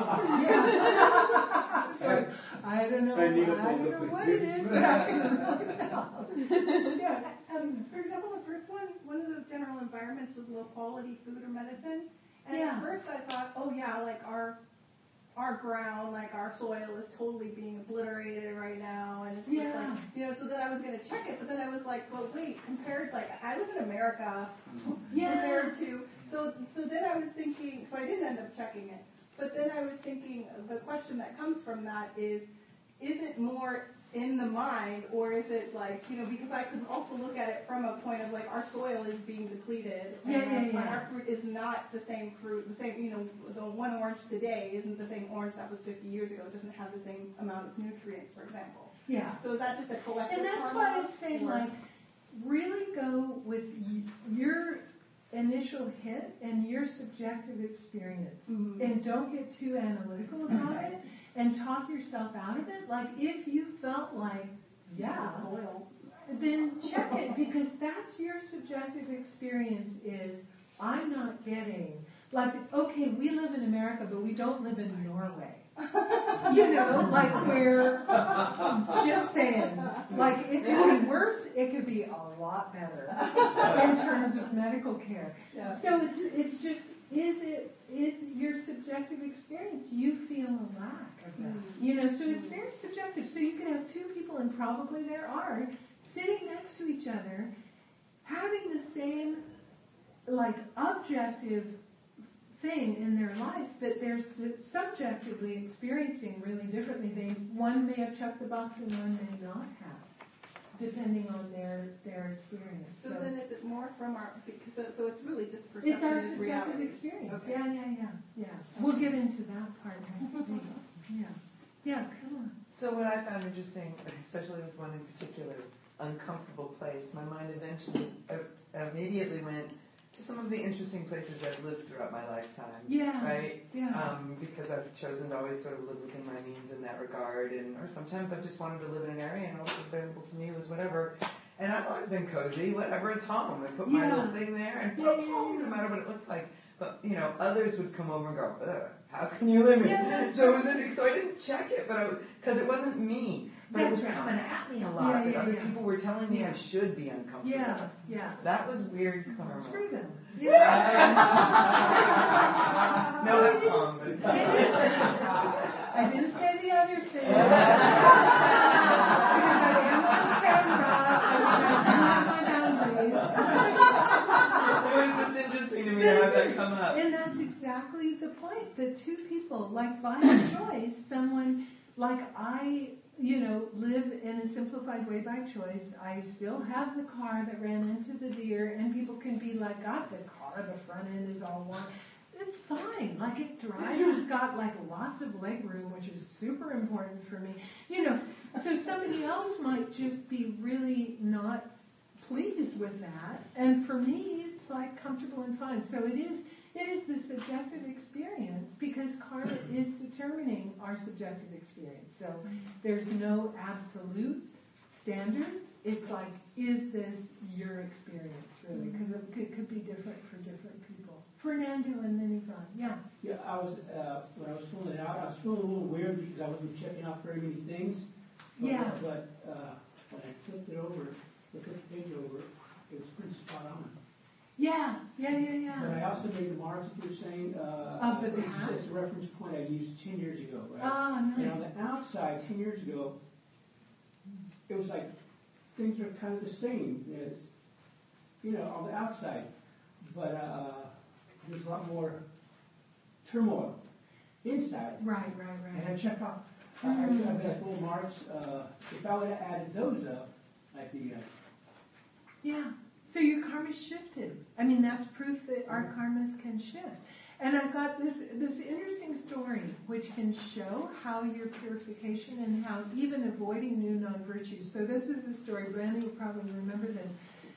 Yeah. So, I don't know. I need a I don't poker know what face. it is, but I can really tell. Yeah, um, for example, the first one, one of the general environments was low quality food or medicine. And Yeah. at first I thought, oh yeah, like our our ground, like our soil is totally being obliterated right now, and it's just Yeah. like, you know, so then I was going to check it, but then I was like, well, wait, compared, like, I live in America, Yeah. compared to, so, so then I was thinking, so I didn't end up checking it, but then I was thinking, the question that comes from that is, is it more in the mind, or is it like, you know, because I could also look at it from a point of like, our soil is being depleted, and Yeah, yeah, our, yeah. our fruit is not the same fruit, the same, you know, the one orange today isn't the same orange that was fifty years ago, it doesn't have the same amount of nutrients, for example. Yeah. So is that just a collective And that's karma, why I say, or- like, really go with y- your initial hit and your subjective experience. Mhm. And don't get too analytical about it and talk yourself out of it. Like, if you felt like, yeah, soil. then check it, because that's your subjective experience is, I'm not getting, like, okay, we live in America, but we don't live in Norway. You know, like we're just saying, like it could be worse, it could be a lot better in terms of medical care. Yeah. So it's it's just, is it is your subjective experience? You feel a lack of that, Mm. you know. So it's very subjective. So you could have two people, and probably there are, sitting next to each other, having the same like objective thing in their life that they're su- subjectively experiencing really differently. They one may have checked the box and one may not have, depending on their their experience. So then is it more from our, because, so- so it's really just It's perception our is subjective reality. experience. Okay. Yeah, yeah, yeah, yeah. We'll get into that part next week. Yeah, yeah. Come on. So what I found interesting, especially with one in particular, uncomfortable place, my mind eventually uh, immediately went to some of the interesting places I've lived throughout my lifetime. Yeah. Right? Yeah. Um, because I've chosen to always sort of live within my means in that regard, and or sometimes I've just wanted to live in an area and all that's available to me was whatever. And I've always been cozy, whatever, it's home. I put my Yeah. little thing there and Yeah, boom, yeah, boom, yeah. no matter what it looks like. But, you know, others would come over and go, ugh, how can you live in Yeah, it? that's So it right. was, so I didn't check it, but because it wasn't me. But That's it was right. coming at me a lot. Yeah, that yeah, other yeah. people were telling me Yeah. I should be uncomfortable. Yeah, yeah. That was weird karma. Screw them. no, that's wrong. But I didn't say the other thing. Because I am on camera, and I do have my boundaries. it was just interesting to me to have that come up. And that's exactly the point. The two people, like by choice, someone, like I, you know, live in a simplified way by choice. I still have the car that ran into the deer, and people can be like, God, the car, the front end is all one. It's fine. Like it drives. It's got like lots of leg room, which is super important for me. You know, so somebody else might just be really not pleased with that. And for me, it's like comfortable and fine. So it is, it is the subjective experience, because karma is determining our subjective experience. So there's no absolute standards. It's like, is this your experience really? Because it could, could be different for different people. Fernando and then Yvonne. Yeah. Yeah, I was, uh, when I was filling it out, I was feeling a little weird because I was wasn't checking out very many things. But, Yeah. But uh, when I flipped it over, the flipped page over, it was pretty spot on. Yeah, yeah, yeah, But I yeah. also made the marks that you're saying. Uh, Of the it's past? just a reference point I used ten years ago, right? Ah, And on nice. the outside, ten years ago, it was like things are kind of the same as, you know, on the outside. But uh, there's a lot more turmoil inside. Right, right, And I right. check off, I, I- I've got full marks. Uh, if I would have added those up, I'd be, uh, Yeah. So your karma shifted. I mean, that's proof that our karmas can shift. And I've got this this interesting story which can show how your purification and how even avoiding new non-virtues. So this is the story. Brandy will probably remember this.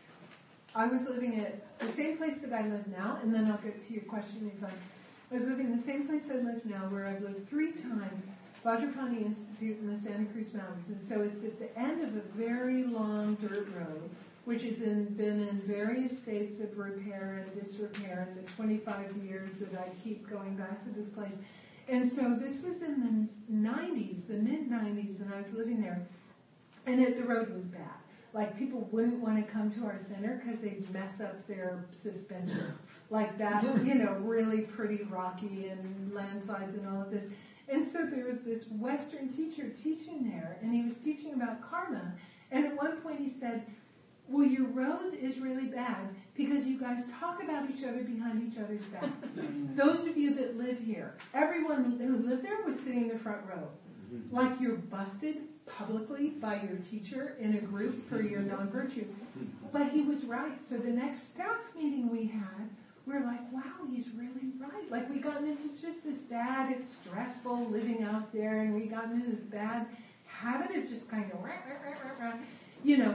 I was living at the same place that I live now, and then I'll get to your question if I. I was living in the same place I live now, where I've lived three times, Vajrapani Institute in the Santa Cruz Mountains. And so it's at the end of a very long dirt road, which has in, been in various states of repair and disrepair in the twenty-five years that I keep going back to this place. And so this was in the nineties, the mid nineties, when I was living there, and it, the road was bad. Like, people wouldn't want to come to our center because they'd mess up their suspension. Like that, you know, really pretty rocky and landslides and all of this. And so there was this Western teacher teaching there, and he was teaching about karma. And at one point he said, well, your road is really bad because you guys talk about each other behind each other's backs. Those of you that live here, everyone who lived there was sitting in the front row. Like you're busted publicly by your teacher in a group for your non-virtue. But he was right. So the next staff meeting we had, we're like, wow, he's really right. Like, we got into just this bad, it's stressful living out there, and we got into this bad habit of just kind of, rah, rah, rah, rah, rah, you know.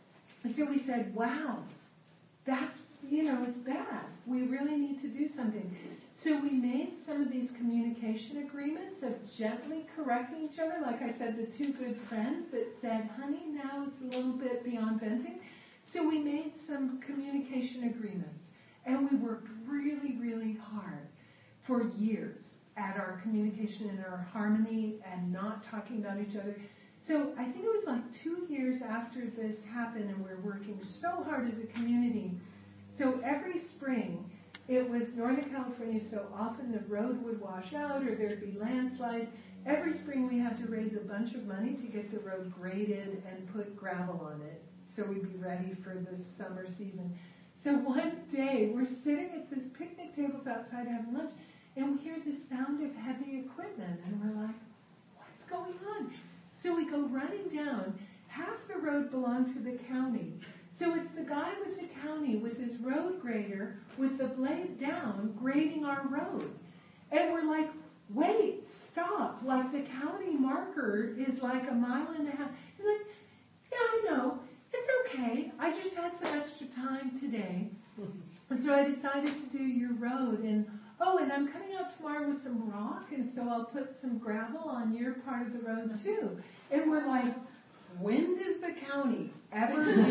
So we said, wow, that's, you know, it's bad. We really need to do something. So we made some of these communication agreements of gently correcting each other. Like I said, the two good friends that said, honey, now it's a little bit beyond venting. So we made some communication agreements. And we worked really, really hard for years at our communication and our harmony and not talking about each other. So I think it was like two years after this happened, and we were working so hard as a community. So every spring, it was Northern California, so often the road would wash out or there'd be landslides. Every spring we had to raise a bunch of money to get the road graded and put gravel on it so we'd be ready for the summer season. So one day, we're sitting at this picnic tables outside having lunch, and we hear the sound of heavy equipment, and we're like, what's going on? So we go running down. Half the road belonged to the county. So it's the guy with the county with his road grader with the blade down grading our road. And we're like, wait, stop. Like, the county marker is like a mile and a half. He's like, yeah, I know. It's okay. I just had some extra time today. And so I decided to do your road. And, oh, and I'm coming out tomorrow with some rock, and so I'll put some gravel on your part of the road, too. And we're like, when does the county ever do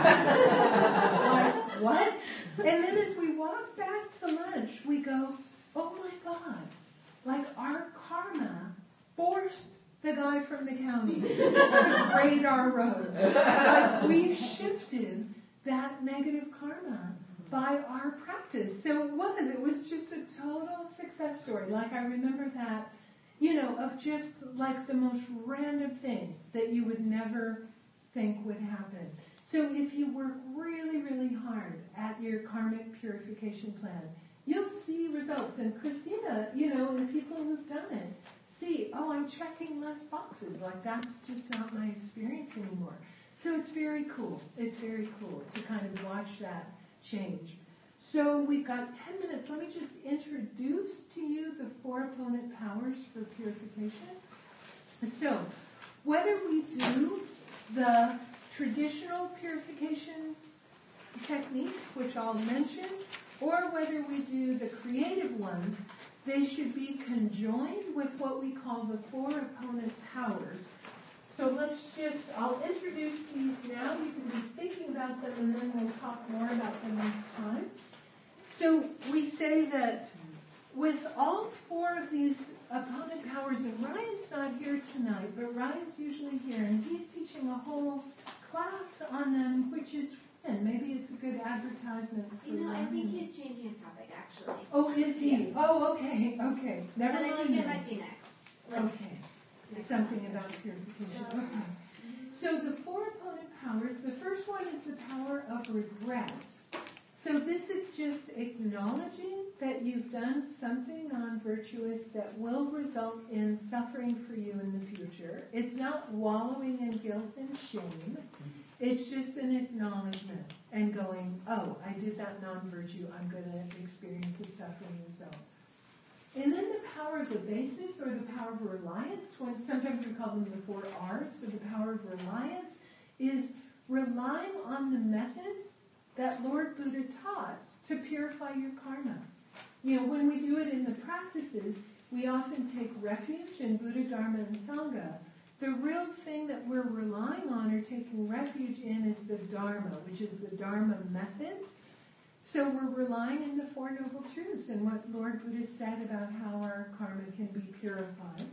that? Like, what? And then as we walk back to lunch, we go, oh, my God. Like, our karma forced the guy from the county to grade our road. Like, we've shifted that negative karma by our practice. So it was, it was just a total success story. Like, I remember that, you know, of just like the most random thing that you would never think would happen. So if you work really, really hard at your karmic purification plan, you'll see results. And Christina, you know, and the people who've done it, see, oh, I'm checking less boxes. Like, that's just not my experience anymore. So it's very cool. It's very cool to kind of watch that change. So we've got ten minutes. Let me just introduce to you the four opponent powers for purification. So whether we do the traditional purification techniques, which I'll mention, or whether we do the creative ones, they should be conjoined with what we call the four opponent powers. So let's just, I'll introduce these now. You can be thinking about them, and then we'll talk more about them next time. So we say that with all four of these opponent powers, and Ryan's not here Ryan's usually here, and he's teaching a whole class on them, which is fun. Maybe it's a good advertisement for You know, I Ryan. think he's changing his topic, actually. Oh, is he? Yeah. Oh, okay, okay. Never But I mind. think it then. might be next. Like, Okay. Something about purification. Okay. So the four opponent powers, the first one is the power of regret. So this is just acknowledging that you've done something non-virtuous that will result in suffering for you in the future. It's not wallowing in guilt and shame. It's just an acknowledgement and going, oh, I did that non-virtue. I'm going to experience a suffering result. And then the power of the basis, or the power of reliance, when sometimes we call them the four R's, so the power of reliance, is relying on the methods that Lord Buddha taught to purify your karma. You know, when we do it in the practices, we often take refuge in Buddha, Dharma, and Sangha. The real thing that we're relying on or taking refuge in is the Dharma, which is the Dharma methods. So we're relying in the Four Noble Truths and what Lord Buddha said about how our karma can be purified.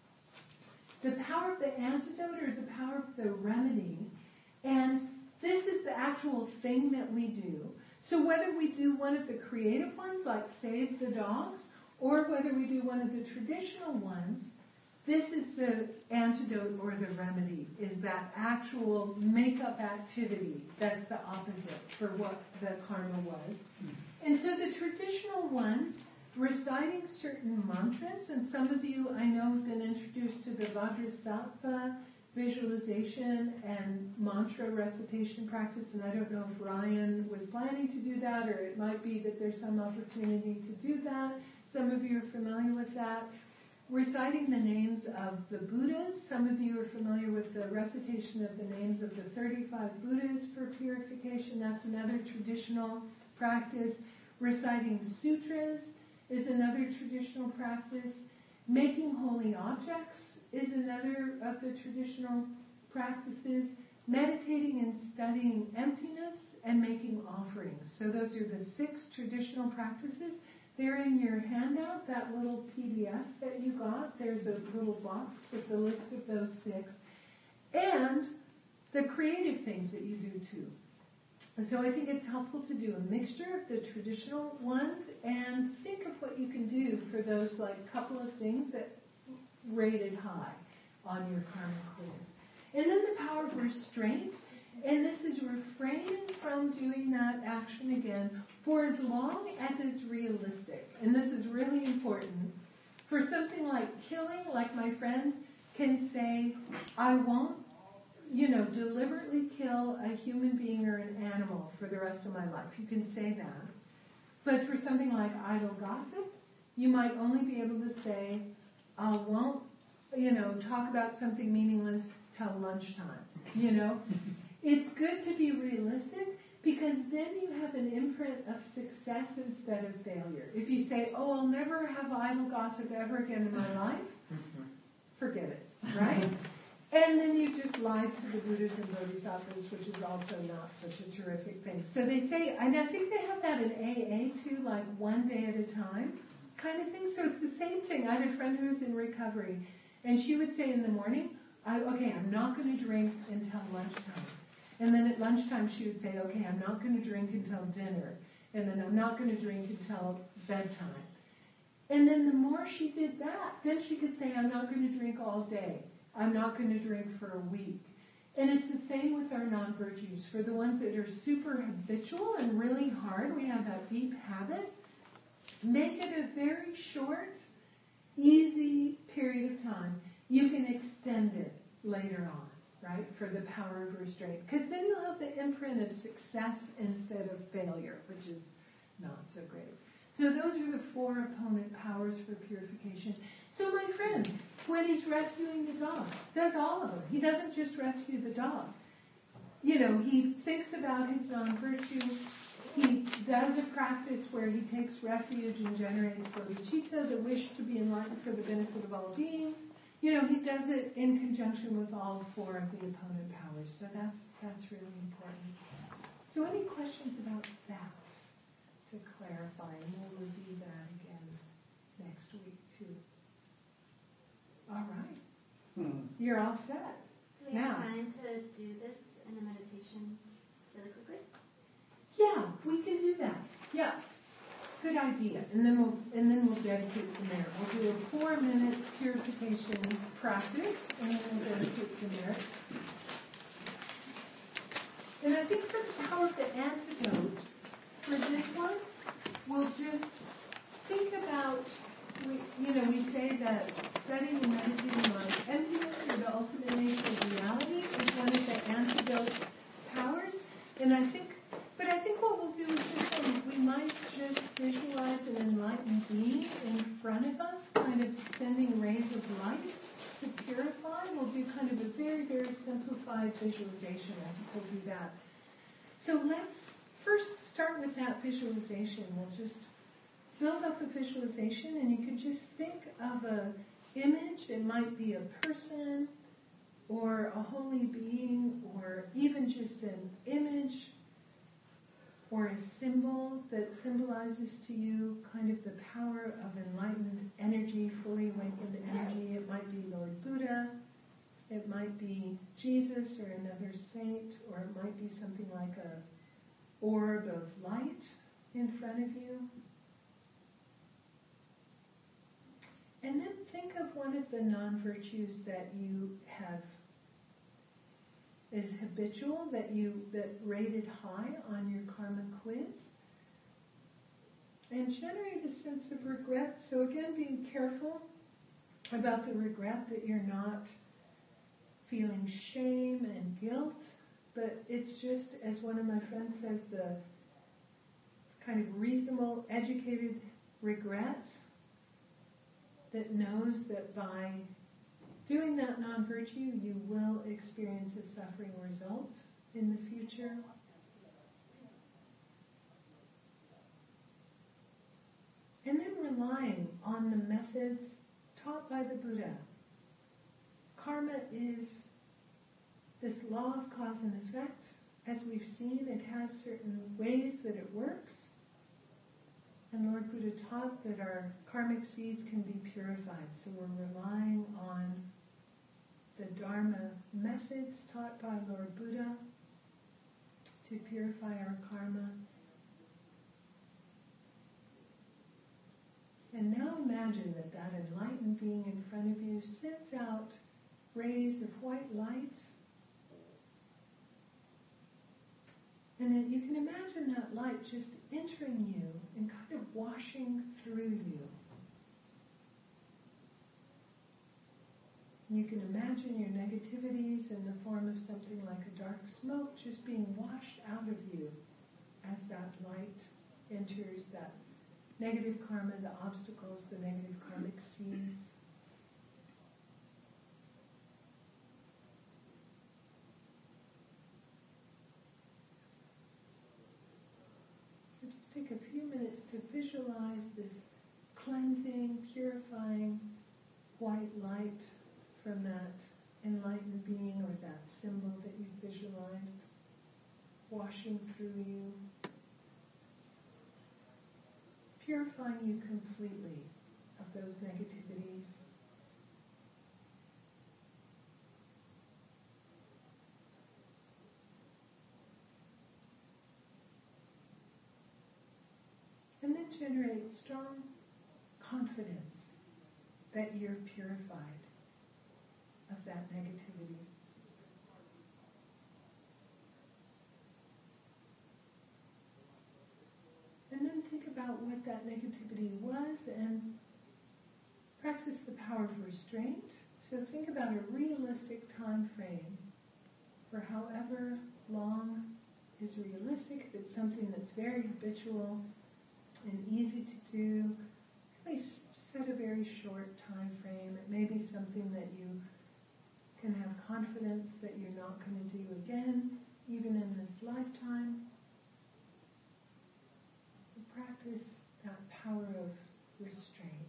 The power of the antidote, or the power of the remedy, and this is the actual thing that we do. So whether we do one of the creative ones, like save the dogs, or whether we do one of the traditional ones, this is the antidote or the remedy, is that actual make-up activity that's the opposite for what the karma was. And so the traditional ones, reciting certain mantras, and some of you I know have been introduced to the Vajrasattva visualization and mantra recitation practice, and I don't know if Ryan was planning to do that, or it might be that there's some opportunity to do that. Some of you are familiar with that. Reciting the names of the Buddhas. Some of you are familiar with the recitation of the names of the thirty-five Buddhas for purification. That's another traditional practice. Reciting sutras is another traditional practice. Making holy objects is another of the traditional practices. Meditating and studying emptiness and making offerings. So those are the six traditional practices. They're in your handout, that little P D F that you got. There's a little box with the list of those six. And the creative things that you do too. And so I think it's helpful to do a mixture of the traditional ones and think of what you can do for those like couple of things that rated high on your karma quiz. And then the power of restraint. And this is refraining from doing that action again for as long as it's realistic. And this is really important. For something like killing, like my friend can say, I won't, you know, deliberately kill a human being or an animal for the rest of my life. You can say that. But for something like idle gossip, you might only be able to say, I won't, you know, talk about something meaningless till lunchtime, you know. It's good to be realistic because then you have an imprint of success instead of failure. If you say, oh, I'll never have idle gossip ever again in my life, forget it, right? And then you just lied to the Buddhas and Bodhisattvas, which is also not such a terrific thing. So they say, and I think they have that in A A too, like one day at a time kind of thing. So it's the same thing. I had a friend who was in recovery, and she would say in the morning, I, okay, I'm not going to drink until lunchtime. And then at lunchtime she would say, okay, I'm not going to drink until dinner. And then I'm not going to drink until bedtime. And then the more she did that, then she could say, I'm not going to drink all day. I'm not going to drink for a week. And it's the same with our non-virtues. For the ones that are super habitual and really hard, we have that deep habit, make it a very short, easy period of time. You can extend it later on, right, for the power of restraint. Because then you'll have the imprint of success instead of failure, which is not so great. So those are the four opponent powers for purification. So my friend, when he's rescuing the dog, does all of them. He doesn't just rescue the dog. You know, he thinks about his non-virtue. He does a practice where he takes refuge and generates bodhicitta, the wish to be enlightened for the benefit of all beings. You know, he does it in conjunction with all four of the opponent powers. So that's that's really important. So any questions about that to clarify? And we'll review that again next week too. All right. Hmm. You're all set. Do we have Now. time to do this in a meditation really quickly? Yeah, we can do that. Yeah. Good idea. And then we'll and then we'll dedicate from there. We'll do a four minute purification practice and then we'll dedicate from there. And I think for the power of the antidote for this one, we'll just think about, we, you know, we say that studying and meditating on emptiness or the ultimate nature of reality is one of the antidote powers. And I think, but I think what we'll do with this one is we might just visualize an enlightened being in front of us, kind of sending rays of light to purify. We'll do kind of a very, very simplified visualization. I think we'll do that. So let's first start with that visualization. We'll just build up a visualization, and you can just think of a image. It might be a person or a holy being or even just an image or a symbol that symbolizes to you kind of the power of enlightened energy, fully awakened energy. It might be Lord Buddha, it might be Jesus or another saint, or it might be something like a orb of light in front of you. And then think of one of the non-virtues that you have is habitual, that you that rated high on your karma quiz, and generate a sense of regret. So again, being careful about the regret, that you're not feeling shame and guilt, but it's just, as one of my friends says, the kind of reasonable, educated regret that knows that by doing that non-virtue, you will experience a suffering result in the future. And then relying on the methods taught by the Buddha. Karma is this law of cause and effect. As we've seen, it has certain ways that it works. And Lord Buddha taught that our karmic seeds can be purified. So we're relying on the Dharma methods taught by Lord Buddha to purify our karma. And now imagine that that enlightened being in front of you sends out rays of white light. And that you can imagine that light just entering you and kind of washing through you. You can imagine your negativities in the form of something like a dark smoke just being washed out of you as that light enters that negative karma, the obstacles, the negative karmic seeds. So just take a few minutes to visualize this cleansing, purifying white light from that enlightened being or that symbol that you visualized washing through you, purifying you completely of those negativities. And then generate strong confidence that you're purified of that negativity. And then think about what that negativity was and practice the power of restraint. So think about a realistic time frame for however long is realistic. If it's something that's very habitual and easy to do, really set a very short time frame. It may be something that you can have confidence that you're not going to do again, even in this lifetime. So practice that power of restraint.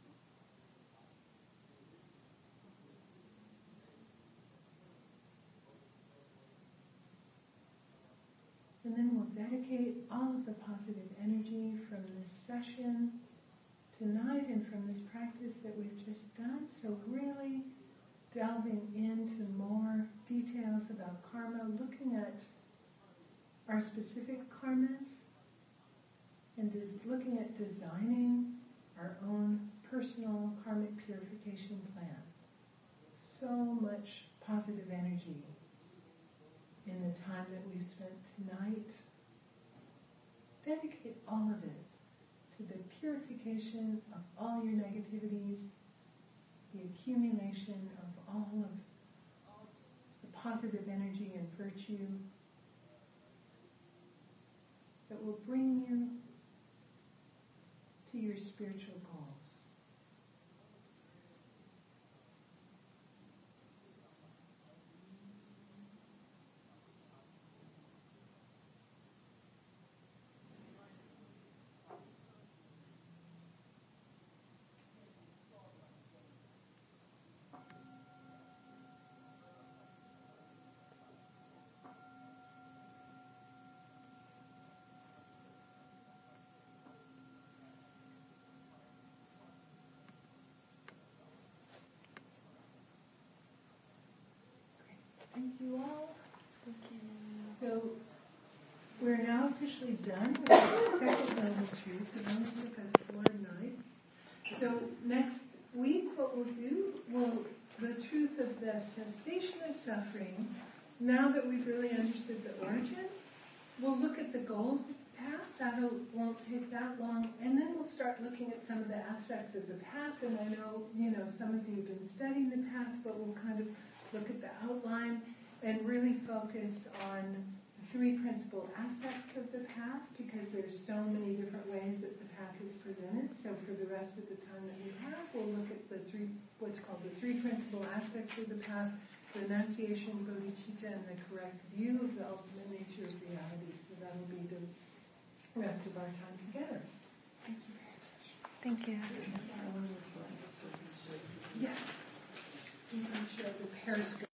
And then we'll dedicate all of the positive energy from this session tonight and from this practice that we've just done. So really delving into more details about karma, looking at our specific karmas, and des- looking at designing our own personal karmic purification plan. So much positive energy in the time that we've spent tonight. Dedicate all of it to the purification of all your negativities, the accumulation of all of the positive energy and virtue that will bring you to your spiritual goals. Thank you all. Thank you. So we're now officially done with the second level truth, and that took us four nights. So next week, what we'll do, will the truth of the cessation of suffering. Now that we've really understood the origin, we'll look at the goals of the path. That won't take that long, and then we'll start looking at some of the aspects of the path. And I know, you know, some of you have been studying the path, but we'll kind of look at the outline and really focus on the three principal aspects of the path, because there's so many different ways that the path is presented. So for the rest of the time that we have, we'll look at the three, what's called the three principal aspects of the path: the renunciation, bodhicitta, and the correct view of the ultimate nature of reality. So that'll be the rest of our time together. Thank you very much. Thank you. Yes. You can show the periscope.